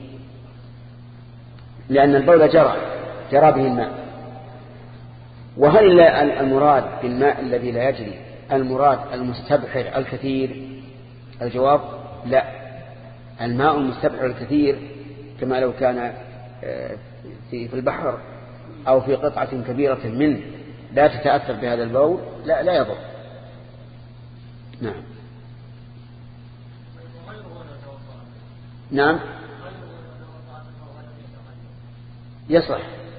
[SPEAKER 1] لأن البول جرى جرى به الماء. وهل المراد بالماء الذي لا يجري المراد المستبحر الكثير؟ الجواب لا. الماء المستبحر الكثير كما لو كان في البحر أو في قطعة كبيرة منه لا تتأثر بهذا البول لا لا يضر. نعم. نعم يصح.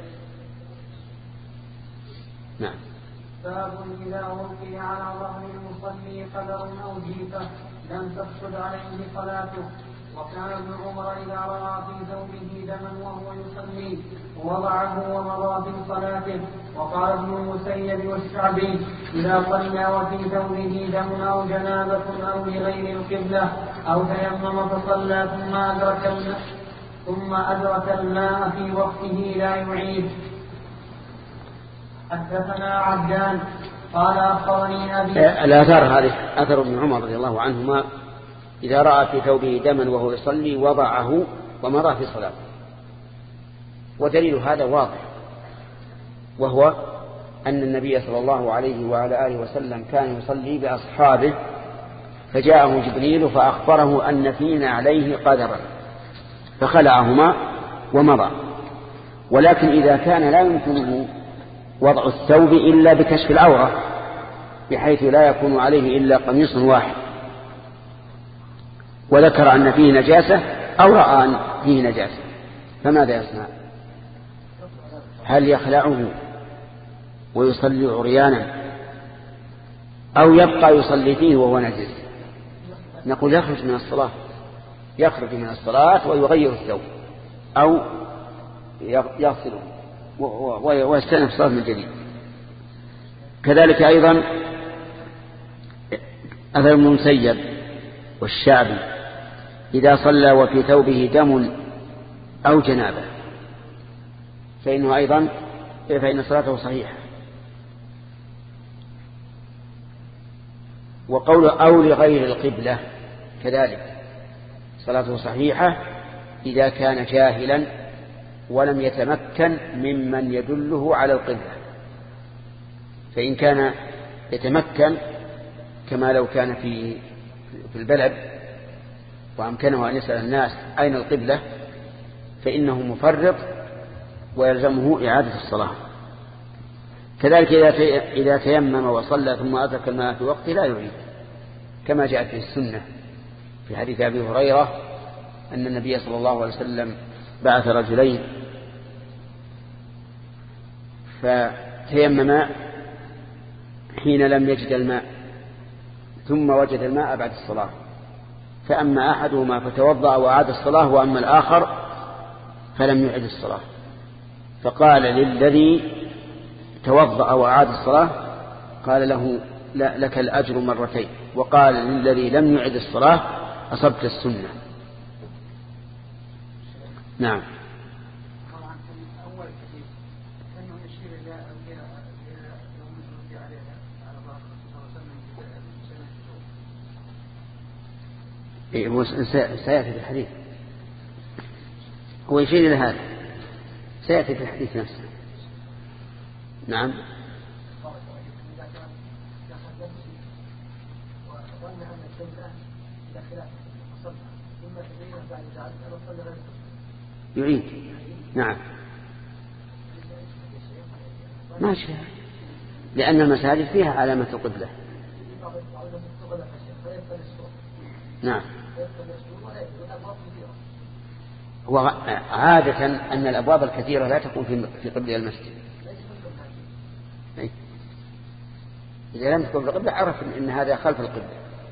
[SPEAKER 1] نعم.
[SPEAKER 2] باب إذا وقي على ظهر المصلي قدر أو جيفة لم تفسد عليه صلاته. وكان ابن عمر إذا رأى في ثوبه دما وهو يصلي وضعه ومضى في صلاته. وقال ابن المسيب والشعبي إذا صلى وفي ثوبه دم أو جنابة أو لغير القبلة أو تيمم فصلى ثم أدرك الماء ثم أدرك الماء في وقته لا يعيد. حدثنا عبدان قال أخبرني أبي.
[SPEAKER 1] الآثار هذه أثر ابن عمر رضي الله عنهما إذا رأى في ثوبه دما وهو يصلي وضعه ومضى في صلاته. ودليل هذا واضح، وهو أن النبي صلى الله عليه وعلى آله وسلم كان يصلي بأصحابه فجاءه جبريل فأخبره أن فينا عليه قدرا فخلعهما ومضى. ولكن إذا كان لا يمكنه وضع الثوب إلا بكشف العورة بحيث لا يكون عليه إلا قميص واحد وذكر أن فيه نجاسة أو رأى أن فيه نجاسة، فماذا يصنع؟ هل يخلعه ويصلي عريانا أو يبقى يصلي فيه وهو نجس؟ نقول يخرج من الصلاة يخرج من الصلاة ويغير الثوب أو يغسله ويستأنف الصلاة من جديد. كذلك أيضا أثر ابن المسيب والشعبي إذا صلى وفي ثوبه دم أو جنابة فإنه أيضا فإن صلاته صحيحة. وقول أو لغير القبلة كذلك صلاته صحيحة إذا كان جاهلا ولم يتمكن ممن يدله على القبلة. فإن كان يتمكن كما لو كان في في البلد وأمكنه أن يسأل الناس أين القبلة فإنه مفرط ويلزمه إعادة الصلاة. كذلك إذا تيمم وصلى ثم أدرك الماء في وقته لا يعيد، كما جاء في السنة في حديث أبي هريرة أن النبي صلى الله عليه وسلم بعث رجلين فتيمما حين لم يجد الماء ثم وجد الماء بعد الصلاة، فأما أحدهما فتوضأ وأعاد الصلاة وأما الآخر فلم يعد الصلاة. فقال للذي توضأ وأعاد الصلاة قال له لا لك الأجر مرتين، وقال للذي لم يعد الصلاة أصبت السنة. نعم. هو سيأتي في الحديث، هو يشير إلى هذا سيأتي في الحديث نفسه. نعم. يعيد. نعم ماشي، لأن المساجد فيها علامة القبلة. نعم. وعادة أن الأبواب الكثيرة لا تكون في قبل المسجد. إذا لم تكن في القبلة عرف أن هذا خلف القبلة.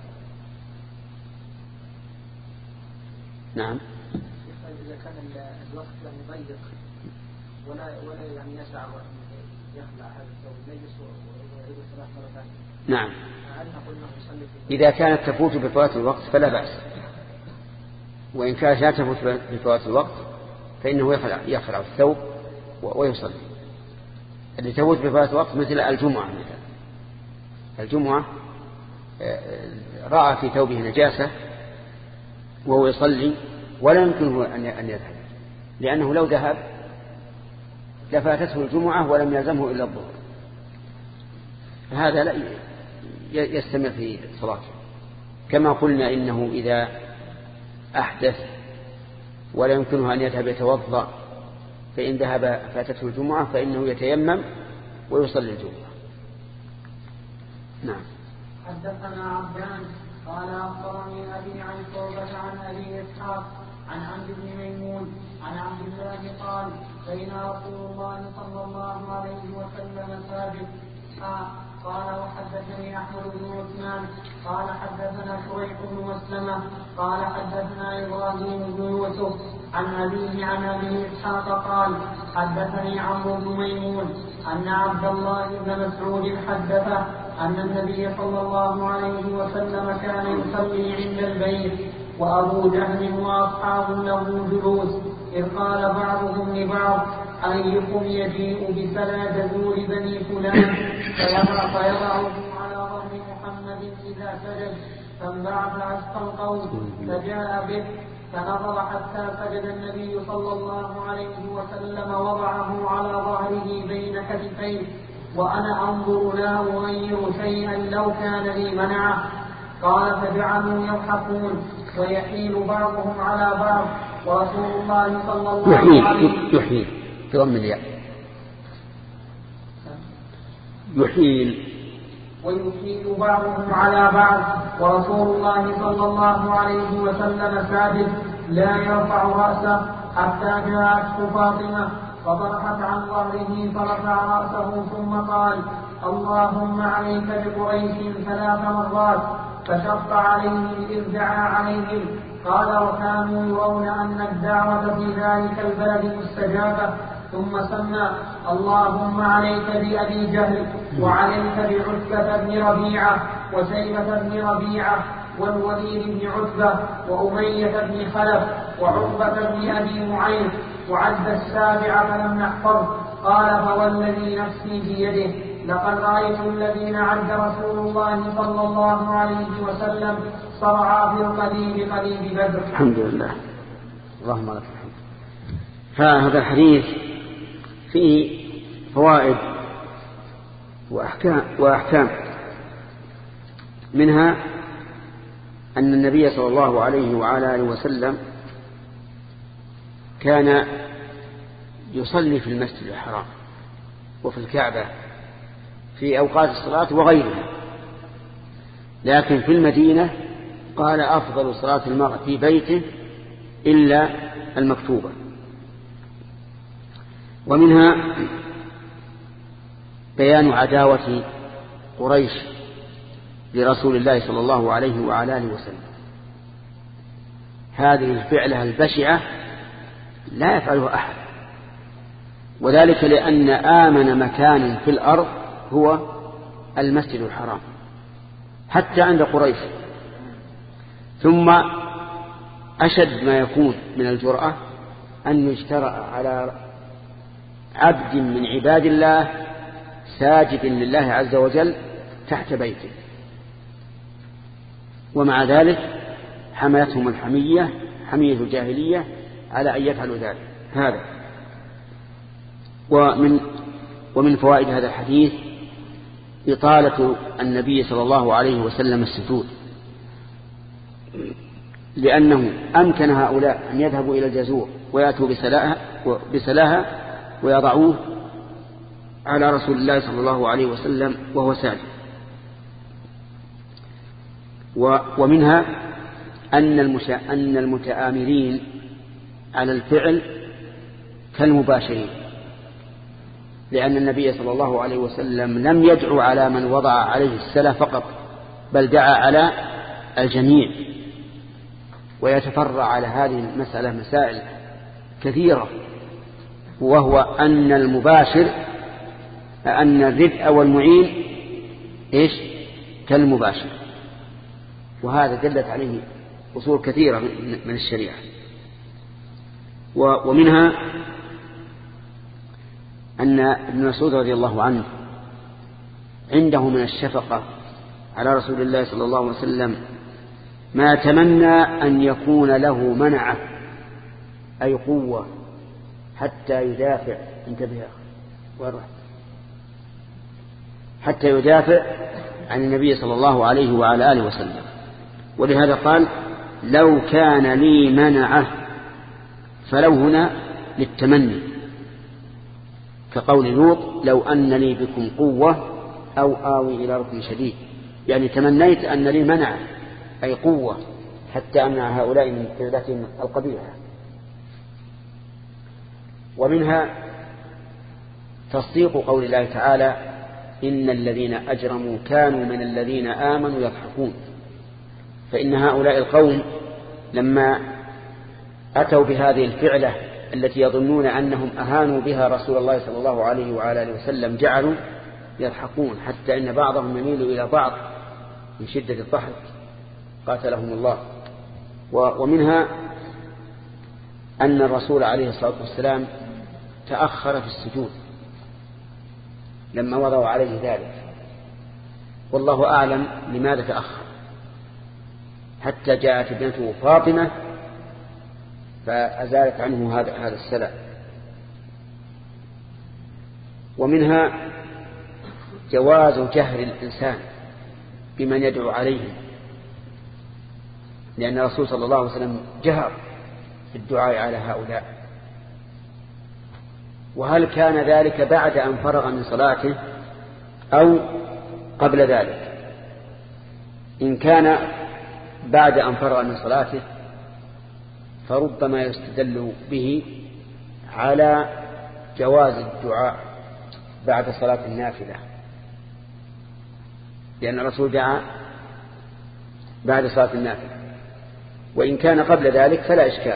[SPEAKER 1] نعم.
[SPEAKER 5] إذا كان الوقت يعني يضيق ولا ولا يعني يسع يخلع هذا الثوب النجس ويعيد الصلاة مرة ثانية.
[SPEAKER 1] نعم. إذا كانت تفوت بفوات الوقت فلا بأس، وإن كانت لا تفوت بفوات الوقت فإنه يخلع يخلع الثوب ويصلي. اللي تفوت بفوات الوقت مثل الجمعة مثلا، الجمعة رأى في ثوبه نجاسة وهو يصلي ولا يمكنه أن يذهب، لأنه لو ذهب لفاتته الجمعة ولم يلزمه إلا الظهر، فهذا لا يستمر في صلاته. كما قلنا إنه إذا أحدث ولا يمكنه أن يذهب يتوضأ فإن ذهب فاتته الجمعة فإنه يتيمم ويصلي الجمعة. نعم.
[SPEAKER 2] حدثنا عبدان قال أخبرني أبي عن شعبة عن أبي إسحاق
[SPEAKER 6] عن عمرو بن ميمون عن عبد الله قال بين رسول الله صلى الله عليه وسلم ساجد قال وحدثني أحمد بن عثمان قال حدثنا شريح بن مسلمة قال حدثنا إبراهيم بن يوسف عن أبيه عن أبي إسحاق قال حدثني عمرو بن ميمون أن عبد الله بن مسعود حدثه أن النبي صلى الله عليه وسلم كان يصلي عند البيت وأبو جهل وأصحاب له جلوس إذ قال بعضهم لبعض أيكم يجيء بسلا جذور بني فلان فيضعه على ظهر محمد إذا سجد فانبعث أسقى القوم فجاء به فنظر حتى سجد النبي صلى الله عليه وسلم وضعه على ظهره بين كتفيه وأنا أنظر لا أغير شيئا لو كان لي منعه. قال فجعلوا يضحكون ويحيل بعضهم على بعض ورسول الله صلى الله
[SPEAKER 1] يحيل
[SPEAKER 6] عليه
[SPEAKER 1] يحيل تضم الياء يحيل
[SPEAKER 6] ويحيل بعضهم على بعض ورسول الله صلى الله عليه وسلم ساجد لا يرفع رأسه حتى جاءته فاطمة فطرحت عن ظهره فرفع رأسه ثم قال اللهم عليك بقريش ثلاث مرات فشق عليهم إذ دعا عليهم. قال وكانوا يرون أن الدعوة في ذلك البلد مستجابة ثم سمى اللهم عليك بأبي جهل وعليك بعتبة بن ربيعة وشيبة بن ربيعة والوليد بن عتبة وأمية بن خلف وعقبة بن أبي معيط وعد السابعة فلم نحفظ. قال فوالذي نفسي بيده لقد رأيت الذين عد رسول الله صلى الله عليه وسلم صرعا في القليب قليب بدر.
[SPEAKER 1] الحمد لله اللهم لك الحمد. فهذا الحديث فيه فوائد وأحكام, وأحكام منها أن النبي صلى الله عليه وعلى آله وسلم كان يصلي في المسجد الحرام وفي الكعبة في أوقات الصلاة وغيرها، لكن في المدينة قال أفضل صلاة المرء في بيته إلا المكتوبة. ومنها بيان عداوة قريش لرسول الله صلى الله عليه وعلى آله وسلم. هذه الفعلة البشعة لا يفعلها أحد، وذلك لأن آمن مكان في الأرض هو المسجد الحرام حتى عند قريش. ثم أشد ما يكون من الجرأة أن يجترأ على عبد من عباد الله ساجد لله عز وجل تحت بيته، ومع ذلك حملتهم الحمية حمية الجاهلية على أن يفعلوا ذلك. هذا ومن ومن فوائد هذا الحديث إطالة النبي صلى الله عليه وسلم السجود، لأنه أمكن هؤلاء أن يذهبوا إلى الجزور ويأتوا بسلاها, بسلاها ويضعوه على رسول الله صلى الله عليه وسلم وهو ساجد. ومنها أن أن المتآمرين على الفعل كالمباشرين، لأن النبي صلى الله عليه وسلم لم يدعو على من وضع عليه السلا فقط، بل دعا على الجميع. ويتفرع على هذه المسألة مسائل كثيرة، وهو أن المباشر أن الردء والمعين إيش كالمباشر، وهذا دلت عليه أصول كثيرة من الشريعة. ومنها أن ابن مسعود رضي الله عنه عنده من الشفقة على رسول الله صلى الله عليه وسلم ما تمنى أن يكون له منعة أي قوة حتى يدافع انتبه حتى يدافع عن النبي صلى الله عليه وعلى آله وسلم. ولهذا قال لو كان لي منعة، فلو هنا للتمني، كقول لوط لو أن لي بكم قوة أو آوي إلى ركن شديد، يعني تمنيت أن لي منعة أي قوة حتى أمنع هؤلاء من فعلتهم القبيحة. ومنها تصديق قول الله تعالى إن الذين أجرموا كانوا من الذين آمنوا يضحكون. فإن هؤلاء القوم لما أتوا بهذه الفعلة التي يظنون أنهم أهانوا بها رسول الله صلى الله عليه وعلى آله وسلم جعلوا يضحكون، حتى إن بعضهم يميل إلى بعض من شدة الضحك قاتلهم الله. ومنها أن الرسول عليه الصلاة والسلام تأخر في السجود لما وضعوا عليه ذلك، والله أعلم لماذا تأخر، حتى جاءت ابنته فاطمة فأزالت عنه هذا هذا السلام. ومنها جواز جهر الإنسان بمن يدعو عليه، لأن الرسول صلى الله عليه وسلم جهر بالدعاء على هؤلاء. وهل كان ذلك بعد أن فرغ من صلاته أو قبل ذلك؟ إن كان بعد أن فرغ من صلاته فربما يستدل به على جواز الدعاء بعد صلاة النافلة، لأن الرسول دعا بعد صلاة النافلة. وإن كان قبل ذلك فلا إشكال.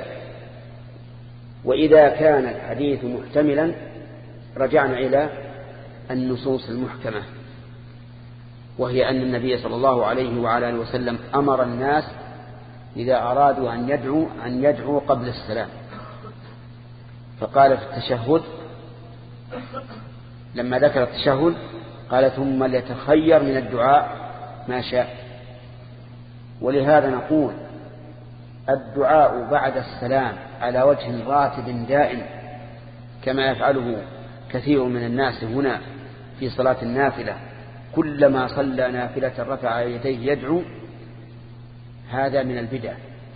[SPEAKER 1] وإذا كان الحديث محتملا رجعنا إلى النصوص المحكمة، وهي أن النبي صلى الله عليه وعلى آله وسلم أمر الناس إذا أرادوا أن يدعوا أن يدعوا قبل السلام، فقال في التشهد لما ذكر التشهد قال ثم ليتخير من الدعاء ما شاء. ولهذا نقول الدعاء بعد السلام على وجه راتب دائم كما يفعله كثير من الناس هنا في صلاة النافلة، كلما صلى نافلة رفع يديه يدعو، هذا من البدع،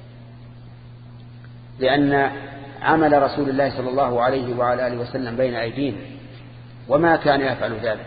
[SPEAKER 1] لأن عمل رسول الله صلى الله عليه وعلى آله وسلم بين أيدينا وما كان يفعل ذلك.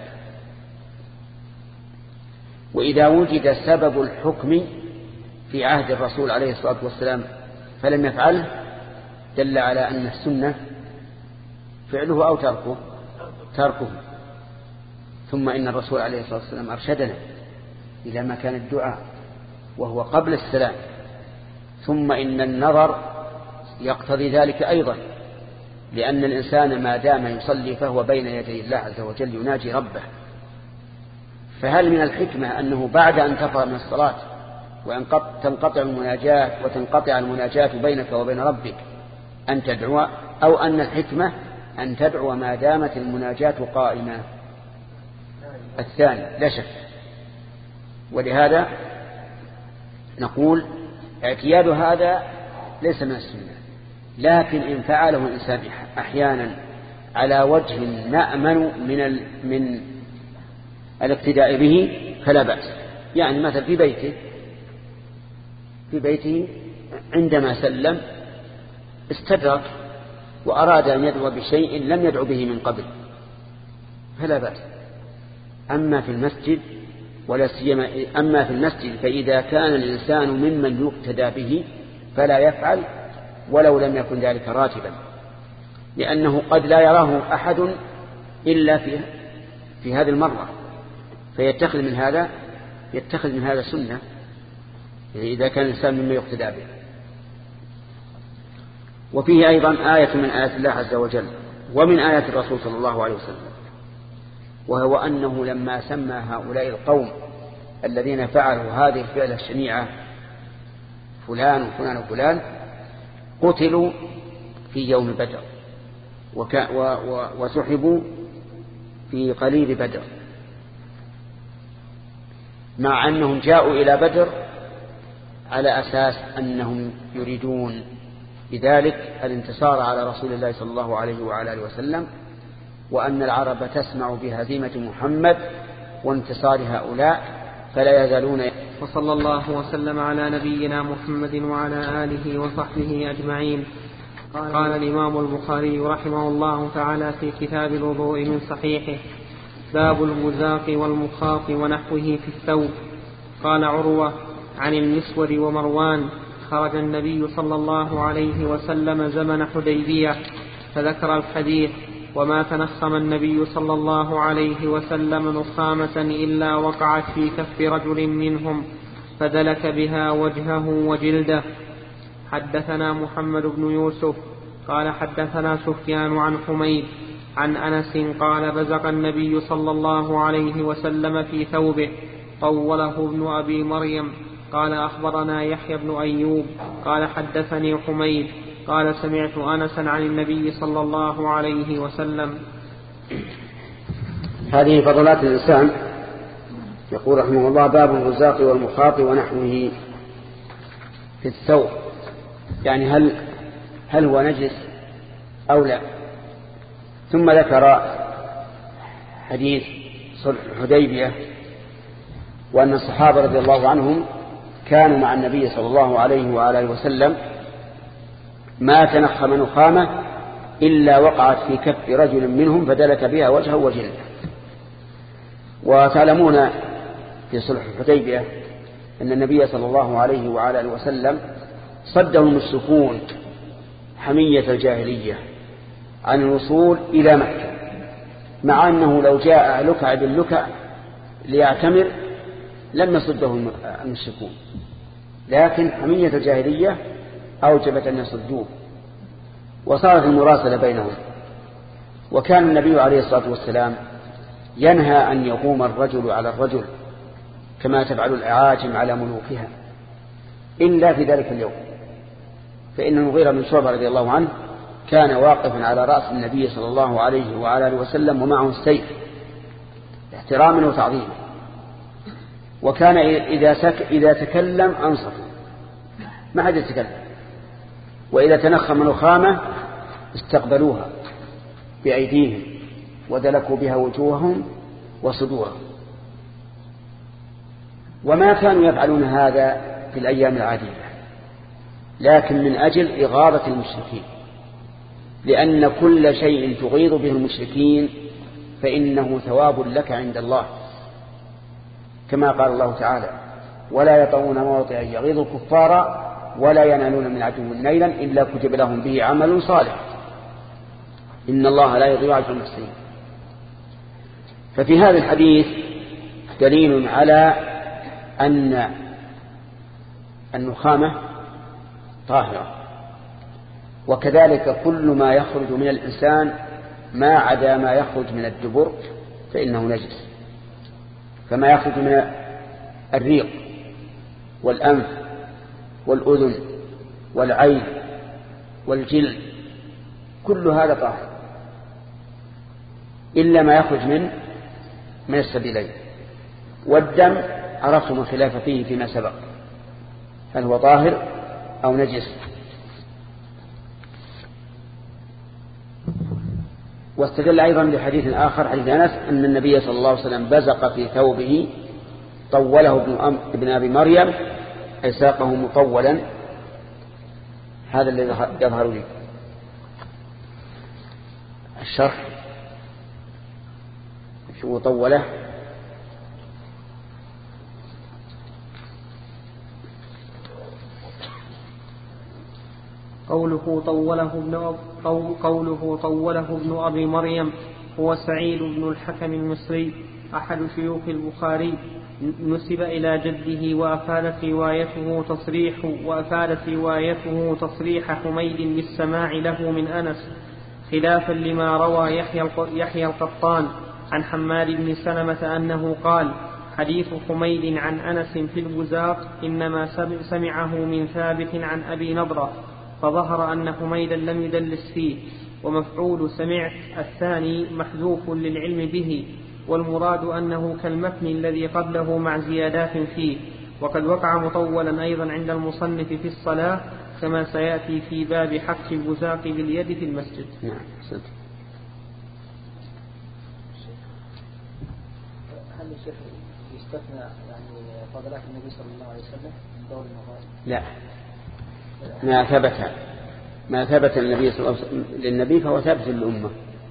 [SPEAKER 1] وإذا وجد سبب الحكم في عهد الرسول عليه الصلاة والسلام فلم يفعله دل على أن السنة فعله أو تركه تركه ثم إن الرسول عليه الصلاة والسلام أرشدنا إلى ما كان الدعاء وهو قبل السلام، ثم إن النظر يقتضي ذلك أيضا، لأن الإنسان ما دام يصلي فهو بين يدي الله عز وجل يناجي ربه. فهل من الحكمة أنه بعد أن تفرغ من الصلاة وأن تنقطع المناجاة وتنقطع المناجاة بينك وبين ربك أن تدعو، أو أن الحكمة أن تدعو ما دامت المناجاة قائمة؟ الثاني لا شك. ولهذا نقول اعتياد هذا ليس من السنة، لكن إن فعله الإنسان أحيانا على وجه نأمن من من الاقتداء به فلا بأس. يعني مثلا في بيته في بيته عندما سلم استدرك وأراد أن يدعو بشيء لم يدعو به من قبل فلا بأس. أما في المسجد ولا سيما أما في المسجد فإذا كان الإنسان ممن يقتدى به فلا يفعل ولو لم يكن ذلك راتبا، لأنه قد لا يراه أحد إلا في في هذه المرة فيتخذ من هذا يتخذ من هذا سنة إذا كان الإنسان مما يقتدى به. وفيه أيضا آية من آيات الله عز وجل ومن آيات الرسول صلى الله عليه وسلم، وهو أنه لما سمى هؤلاء القوم الذين فعلوا هذه الفعلة الشنيعة فلان وفلان وفلان قتلوا في يوم بدر وك و و وسحبوا في قليل بدر، مع أنهم جاءوا إلى بدر على أساس أنهم يريدون بذلك الانتصار على رسول الله صلى الله عليه وعلى آله وسلم، وأن العرب تسمع بهزيمة محمد وانتصار هؤلاء فلا يزالون.
[SPEAKER 3] وصلى الله وسلم على نبينا محمد وعلى آله وصحبه أجمعين. قال الإمام البخاري رحمه الله تعالى في كتاب الوضوء من صحيحه: باب المزاق والمخاط ونحوه في الثوب. قال عروة عن المسور ومروان خرج النبي صلى الله عليه وسلم زمن حديبية، فذكر الحديث: وما تنخم النبي صلى الله عليه وسلم نخامة إلا وقعت في كف رجل منهم فدلك بها وجهه وجلده. حدثنا محمد بن يوسف قال حدثنا سفيان عن حميد عن أنس قال: بزق النبي صلى الله عليه وسلم في ثوبه، طوله ابن أبي مريم. قال: أخبرنا يحيى بن أيوب قال حدثني حميد قال: سمعت أنسا عن النبي صلى الله عليه وسلم.
[SPEAKER 1] هذه فضلات الإنسان. يقول رحمه الله: باب الرزاق والمخاط ونحوه في الثوب، يعني هل هل هو نجس أو لا. ثم ذكر حديث صلح الحديبية، وأن الصحابة رضي الله عنهم كانوا مع النبي صلى الله عليه وآله وسلم ما تنخم نخامة إلا وقعت في كف رجل منهم فدلك بها وجهه وجلده. وتعلمون في صلح الحديبية أن النبي صلى الله عليه وآله وسلم صدهم المشركون حمية الجاهلية عن الوصول إلى مكة، مع أنه لو جاء لكع باللكع ليعتمر لم يصده المشركون، لكن حمية الجاهلية أوجبت أن يصدوه، وصارت المراسلة بينهم. وكان النبي عليه الصلاة والسلام ينهى أن يقوم الرجل على الرجل كما تفعل الأعاجم على ملوكها إلا في ذلك اليوم، فإن المغيرة بن شعبة رضي الله عنه كان واقفا على رأس النبي صلى الله عليه وآله وسلم ومعه السيف احتراما وتعظيما، وكان إذا, سك إذا تكلم أنصت ما حد يتكلم، وإذا تنخم نخامة استقبلوها بأيديهم ودلكوا بها وجوههم وصدورهم. وما كانوا يفعلون هذا في الأيام العادية، لكن من أجل إغاظة المشركين، لأن كل شيء تغيظ به المشركين فإنه ثواب لك عند الله، كما قال الله تعالى: ولا يطعون موطئا يغيظ الكفار ولا ينالون من عدو نيلا إلا كتب لهم به عمل صالح إن الله لا يضيع أجر المحسنين. ففي هذا الحديث دليل على أن النخامة طاهرة، وكذلك كل ما يخرج من الإنسان ما عدا ما يخرج من الدبر فإنه نجس، فما يخرج من الريق والأنف والأذن والعين والجلد كل هذا طاهر إلا ما يخرج من من السبيلين. والدم عرفتم الخلاف فيه فيما سبق، هل هو طاهر أو نجس. واستدل أيضا بحديث آخر حديث أنس أن النبي صلى الله عليه وسلم بزق في ثوبه طوله ابن, ابن أبي مريم أي ساقه مطولا. هذا الذي يظهر لي الشرح شو طوله.
[SPEAKER 3] قوله طوله ابن قوله طوله ابن أبي مريم هو سعيد بن الحكم المصري أحد شيوخ البخاري، نسب إلى جده، وأفادت روايته تصريح وأفادت روايته تصريح حميد بالسماع له من أنس، خلافا لما روى يحيى يحيى القطان عن حماد بن سلمة أنه قال: حديث حميد عن أنس في البزاق إنما سمعه من ثابت عن أبي نضرة، فظهر أن حميدا لم يدلس فيه، ومفعول سمعت الثاني محذوف للعلم به، والمراد أنه كالمتن الذي قبله مع زيادات فيه. وقد وقع مطولا أيضا عند المصنف في الصلاة كما سيأتي في باب حك البزاق باليد في المسجد.
[SPEAKER 1] نعم.
[SPEAKER 5] هل الشيخ يستثنى يعني فضلات النبي صلى الله عليه وسلم من دور المغارب؟
[SPEAKER 1] لا، ما ثبت ما ثبت النبي صلى الله عليه وسلم للنبي فهو ثابت للأمة،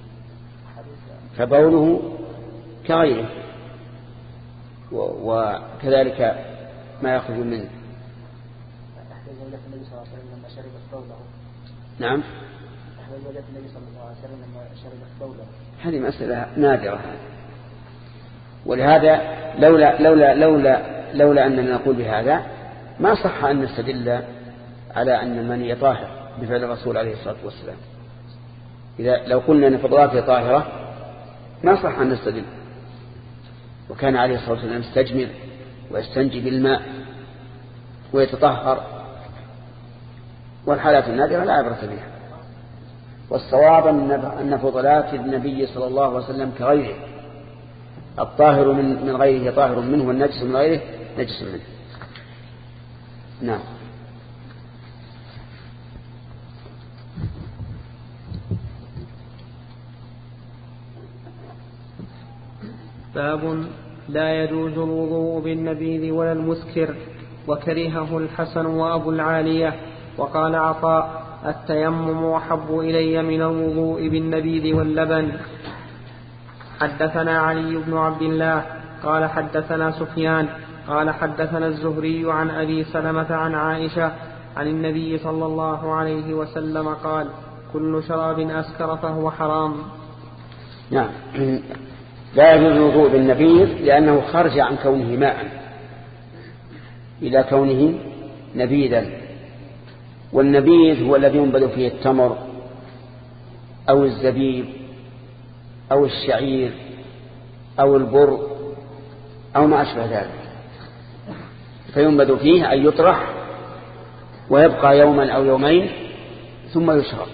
[SPEAKER 1] فبوله كغيره، وكذلك ما يخرج من
[SPEAKER 5] إحدى زوجات النبي صلى الله عليه وسلم لما شربت بوله.
[SPEAKER 1] نعم.
[SPEAKER 5] إحدى زوجات النبي صلى الله عليه وسلم لما شربت بوله.
[SPEAKER 1] هذه مسألة نادرة، ولهذا لولا لولا لولا لولا أننا نقول بهذا ما صح أن نستدل على أن المني طاهر بفعل الرسول عليه الصلاة والسلام. إذا لو قلنا أن فضلاته طاهرة ما صح أن نستدل. وكان عليه الصلاة والسلام يستجمل ويستنجي بالماء ويتطهر، والحالات النادرة لا عبرة بها. والصواب أن فضلات النبي صلى الله عليه وسلم كغيره، الطاهر من من غيره طاهر منه، والنجس من غيره نجس منه. نعم.
[SPEAKER 3] باب لا يجوز الوضوء بالنبيذ ولا المسكر، وكرهه الحسن وأبو العالية. وقال عطاء: التيمم أحب إلي من الوضوء بالنبيذ واللبن. حدثنا علي بن عبد الله قال حدثنا سفيان قال حدثنا الزهري عن أبي سلمة عن عائشة عن النبي صلى الله عليه وسلم قال: كل شراب أسكر فهو حرام.
[SPEAKER 1] نعم. لا يجوز الوضوء بالنبيذ لأنه خرج عن كونه ماء إلى كونه نبيذا، والنبيذ هو الذي ينبذ فيه التمر أو الزبيب أو الشعير أو البر أو ما أشبه ذلك، فينبذ فيه أن يطرح ويبقى يوما أو يومين ثم يشرب.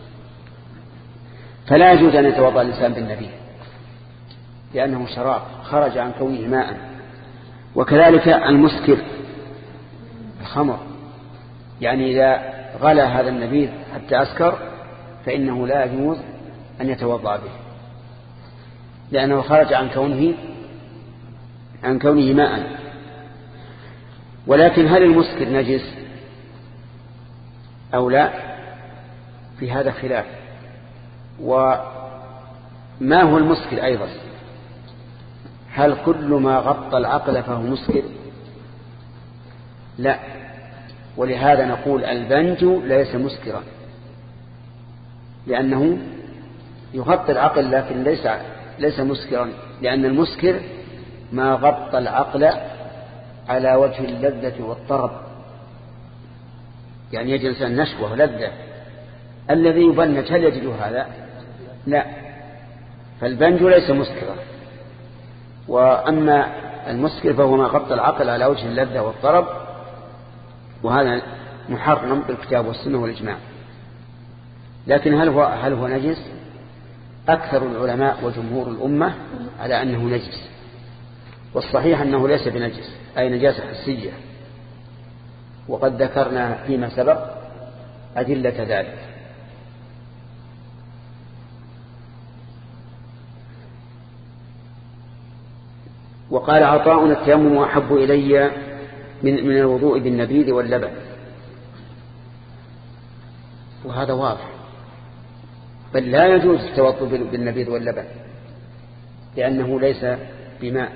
[SPEAKER 1] فلا يجوز أن يتوضأ الإنسان بالنبيذ لأنه شراب خرج عن كونه ماء. وكذلك المسكر الخمر، يعني إذا غلى هذا النبيذ حتى أسكر فإنه لا يجوز أن يتوضأ به لأنه خرج عن كونه عن كونه ماء. ولكن هل المسكر نجس أو لا؟ في هذا خلاف. وما هو المسكر أيضا؟ هل كل ما غطى العقل فهو مسكر؟ لا. ولهذا نقول البنج ليس مسكرا لأنه يغطي العقل لكن ليس ليس مسكرا، لأن المسكر ما غطى العقل على وجه اللذة والطرب، يعني يجد الإنسان نشوة ولذة. الذي يبنج هل يجد هذا؟ لا. فالبنج ليس مسكرا. وأما المسكر فهو ما غطى العقل على وجه اللذة والطرب، وهذا محرم بالكتاب والسنة والإجماع. لكن هل هو هل هو نجس؟ أكثر العلماء وجمهور الأمة على أنه نجس، والصحيح أنه ليس بنجس، أي نجاسة حسية، وقد ذكرنا فيما سبق أدلة ذلك. وقال عطاء: التيمم أحب إلي من من الوضوء بالنبيذ واللبن. وهذا واضح، بل لا يجوز التوضؤ بالنبيذ واللبن لأنه ليس بماء.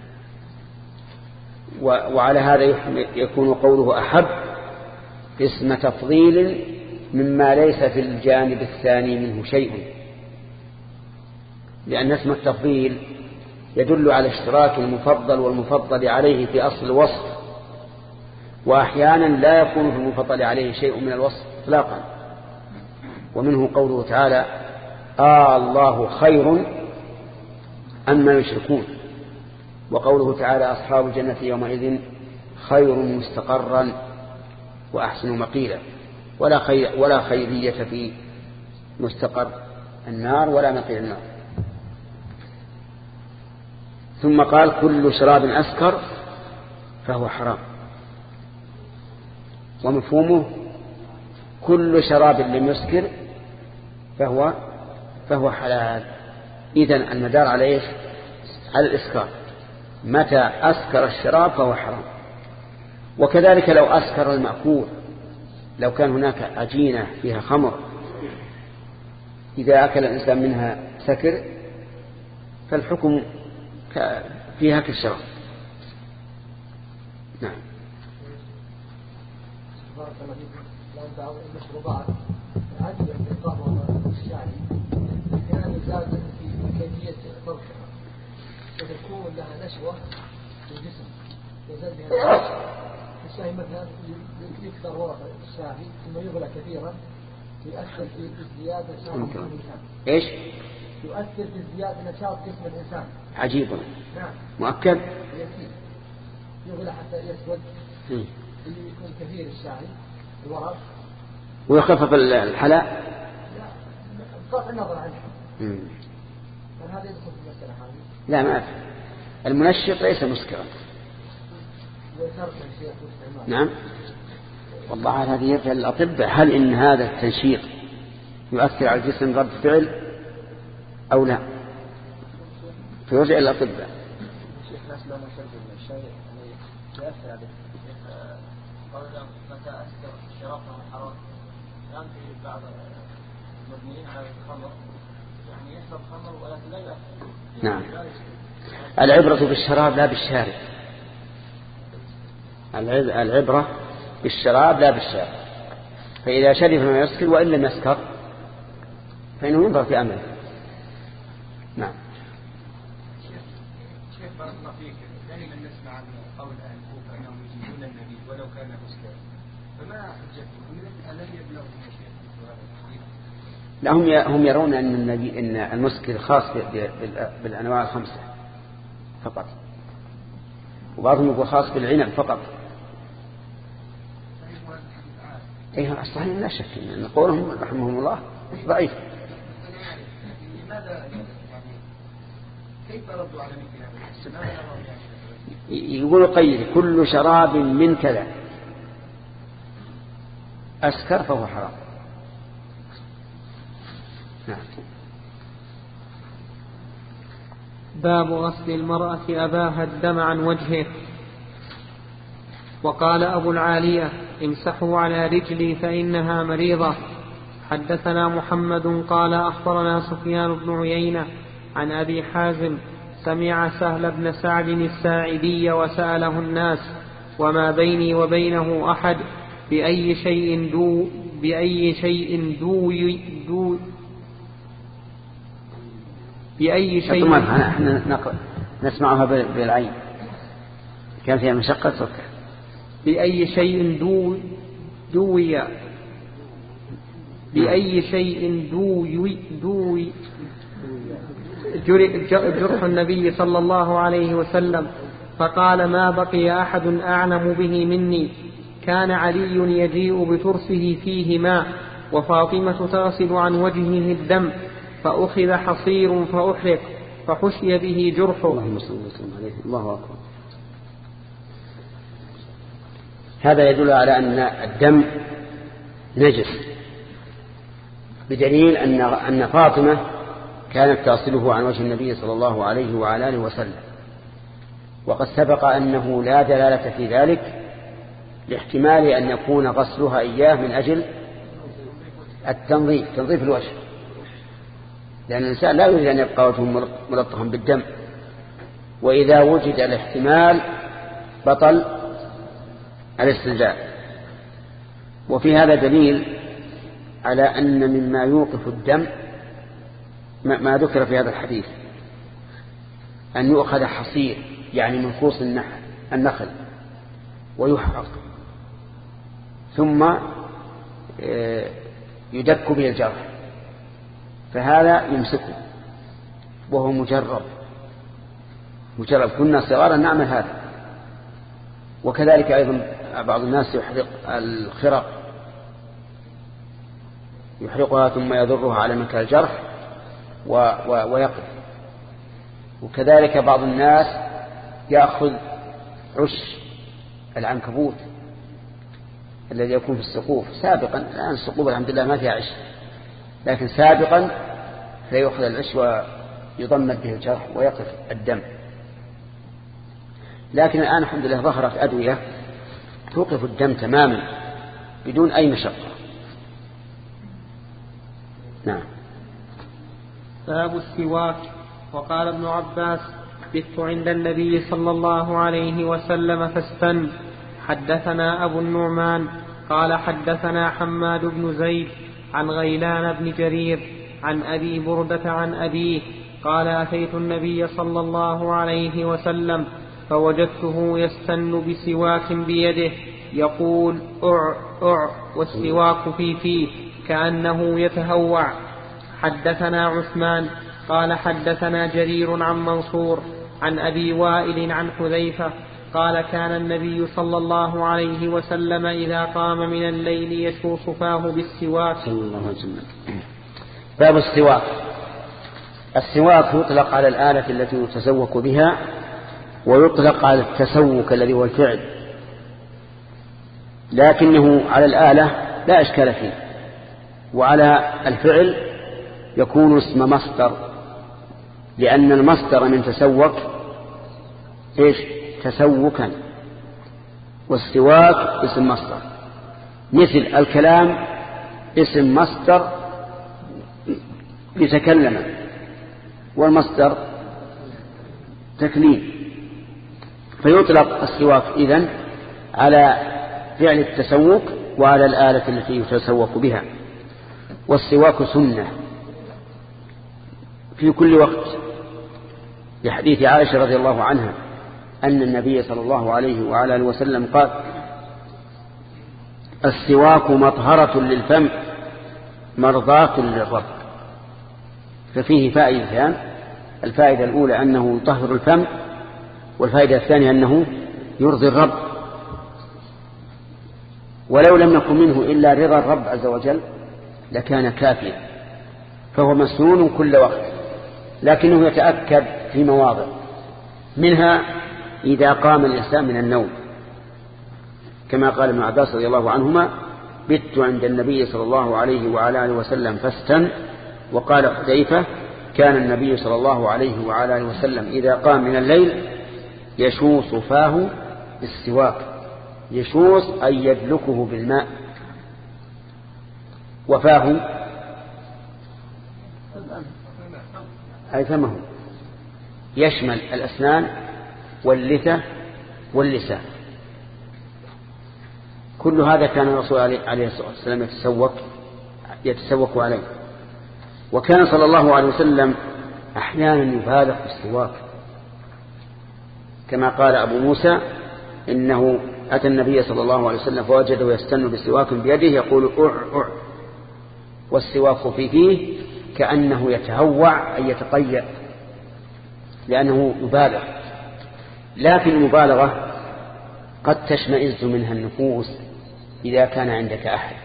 [SPEAKER 1] وعلى هذا يكون قوله أحب اسم تفضيل مما ليس في الجانب الثاني منه شيء، لأن اسم التفضيل يدل على اشتراك المفضل والمفضل عليه في أصل الوصف، وأحيانا لا يكون في المفضل عليه شيء من الوصف إطلاقا. ومنه قوله تعالى: آه الله خير أما يشركون. وقوله تعالى: أصحاب الجنة يومئذ خير مستقرا وأحسن مقيلا. ولا خير ولا خيرية في مستقر النار ولا مقيل النار. ثم قال: كل شراب أسكر فهو حرام. ومفهومه كل شراب لم يسكر فهو فهو حلال. إذن المدار على إيش؟ على الإسكار. متى أسكر الشراب فهو حرام. وكذلك لو أسكر المأكول، لو كان هناك عجينة فيها خمر إذا أكل الإنسان منها سكر فالحكم فيها كالشراب. نعم.
[SPEAKER 7] بارك الله فيكم لأن بعض المشروبات العادية بالإضافة الشاي أحيانا يزاد في كيفية طبخها فتكون لها نشوة في الجسم يزال بها الشاي مثلا يكثر ورق الشاي ثم يغلى كثيرا يؤثر في ازدياد نشاط جسم الإنسان.
[SPEAKER 1] إيش؟
[SPEAKER 7] يؤثر في ازدياد نشاط جسم الإنسان.
[SPEAKER 1] عجيب.
[SPEAKER 7] نعم.
[SPEAKER 1] مؤكد.
[SPEAKER 7] يكفي. يغلى حتى يسود. اللي يكون كثير الشاي الورق.
[SPEAKER 1] ويخفف الحلاء.
[SPEAKER 7] لا بقطع النظر عنه. هل هذا يدخل في المسألة هذه؟
[SPEAKER 1] لا ما أفهم. المنشط ليس مسكرا. نعم. والله هذه يرجع للأطباء هل إن هذا التنشيط يؤثر على الجسم رد فعل أو لا فيرجع للأطباء.
[SPEAKER 5] شيخ ناس لما شرب الشاي يؤثر عليه قالوا متى أسكر الشراب حرام الآن في بعض المبنيين على الخمر يعني يشرب خمر ولكن لا يؤثر.
[SPEAKER 1] نعم. العبرة بالشراب لا بالشارب. العبرة بالشراب لا بالشارب. فإذا شرب ما يسكر وإن لم يسكر فإنه ينظر في أمره. نعم.
[SPEAKER 5] شيخ بارك الله فيك دائما نسمع عن قول أهل الكوفة أنهم يجيبون النبي ولو كان مسكرا فما حجتهم الذي يبلغهم
[SPEAKER 1] لا هم هم يرون أن النبي أن المسكر خاص بالأنواع الخمسة فقط وبعضهم يقول خاص بالعنب فقط. أيها الصحيح لا شك أن قولهم رحمهم الله ضعيف.
[SPEAKER 5] لماذا كيف ردوا على مثل هذا؟
[SPEAKER 1] يقول قيد كل شراب من كذا أسكر فهو حرام. نعم.
[SPEAKER 3] باب غسل المرأة أباها الدم عن وجهه. وقال أبو العالية امسحوا على رجلي فإنها مريضة. حدثنا محمد قال أخبرنا سفيان بن عيينة عن أبي حازم سمع سهل بن سعد الساعدي وسأله الناس وما بيني وبينه أحد بأي شيء دو بأي شيء دو دو بأي شيء
[SPEAKER 1] نحن نسمعها بالعين كان فيها مشقة سكر.
[SPEAKER 3] بأي شيء دو دوي بأي شيء دوي دوي جرح النبي صلى الله عليه وسلم فقال ما بقي أحد أعلم به مني. كان علي يجيء بترسه فيه ماء وفاطمة تغسل عن وجهه الدم فأخذ حصير فأحرق فحشي به جرحه.
[SPEAKER 1] اللهم صل وسلم عليه. الله أكبر. هذا يدل على أن الدم نجس بدليل أن أن فاطمة كانت تغسله عن وجه النبي صلى الله عليه وعلى آله وسلم وقد سبق أنه لا دلالة في ذلك لاحتمال أن يكون غسلها إياه من أجل التنظيف تنظيف الوجه لأن الإنسان لا يريد أن يبقى وجهه ملطخا بالدم وإذا وجد الاحتمال بطل الاستنجاء. وفي هذا دليل على أن مما يوقف الدم ما ذكر في هذا الحديث أن يؤخذ حصير يعني من خوص النخل ويحرق ثم يدك به الجرح فهذا يمسكه وهو مجرب مجرب. كنا صغارا نعمل هذا. وكذلك أيضا بعض الناس يحرق الخرق يحرقها ثم يضرها على مكان الجرح ويقف. وكذلك بعض الناس يأخذ عش العنكبوت الذي يكون في السقوف سابقا. الآن السقوف الحمد لله ما فيها عش لكن سابقا فيأخذ العش ويضمد به الجرح ويقف الدم. لكن الآن الحمد لله ظهرت أدوية توقف الدم تماما بدون أي مشقة. نعم.
[SPEAKER 3] باب السواك. وقال ابن عباس بث عند النبي صلى الله عليه وسلم فاستن. حدثنا أبو النعمان قال حدثنا حماد بن زيد عن غيلان بن جرير عن أبي بردة عن أبيه قال أتيت النبي صلى الله عليه وسلم فوجدته يستن بسواك بيده يقول أع أع والسواك في فيه كأنه يتهوع. حدثنا عثمان قال حدثنا جرير عن منصور عن أبي وائل عن حذيفة قال كان النبي صلى الله عليه وسلم إذا قام من الليل يشوص فاه بالسواك.
[SPEAKER 1] صلى الله عليه وسلم. باب السواك. السواك يطلق على الآلة التي يتسوك بها ويطلق على التسوك الذي هو الفعل، لكنه على الآلة لا إشكال فيه، وعلى الفعل يكون اسم مصدر، لأن المصدر من تسوك إيش؟ تسوكا، والسواك اسم مصدر، مثل الكلام اسم مصدر لتكلم، والمصدر تكليم، فيطلق السواك إذن على فعل التسوك وعلى الآلة التي يتسوك بها. والسواك سنة في كل وقت، لحديث عائشة رضي الله عنها أن النبي صلى الله عليه وعلى آله وسلم قال السواك مطهرة للفم مرضاة للرب. ففيه فائدتان، الفائدة الأولى أنه يطهر الفم، والفائدة الثانية أنه يرضي الرب، ولو لم يكن منه إلا رضا الرب عز وجل لكان كافيا، فهو مسنون كل وقت، لكنه يتأكد في مواضع، منها إذا قام الإنسان من النوم، كما قال ابن عباس رضي الله عنهما بت عند النبي صلى الله عليه وعلى آله وسلم فاستن. وقال حذيفة كان النبي صلى الله عليه وعلى آله وسلم إذا قام من الليل يشوص فاه بالسواك. يشوص أي يدلكه بالماء، وفاه أي فمه، يشمل الأسنان واللثة واللسان. كل هذا كان الرسول عليه الصلاة والسلام يتسوك يتسوك عليه. وكان صلى الله عليه وسلم أحيانا يبالغ في السواك، كما قال أبو موسى إنه أتى النبي صلى الله عليه وسلم فوجده يستن بسواك بيده يقول أع أع، والسواك في فيه كأنه يتهوع أي يتقيأ، لأنه يبالغ. لكن المبالغة قد تشمئز منها النفوس إذا كان عندك أحد،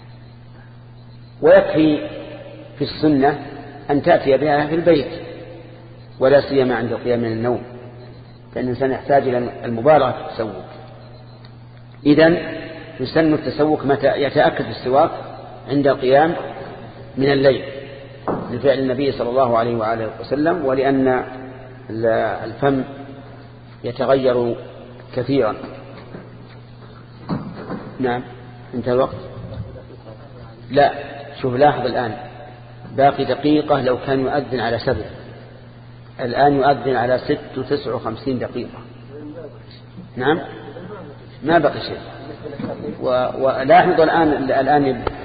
[SPEAKER 1] ويكفي في السنة أن تأتي بها في البيت، ولا سيما عند القيام من النوم، فإن الإنسان يحتاج إلى المبالغة في التسوك. إذن يسن التسوك متى يتأكد السواك عند القيام من الليل، لفعل النبي صلى الله عليه وآله وسلم، ولأن الفم يتغير كثيرا. نعم انتهى الوقت. لا شوف لاحظ الآن باقي دقيقة، لو كان يؤذن على سبع، الآن يؤذن على ست وتسع وخمسين دقيقة. نعم ما بقي شيء. ولاحظ الآن الآن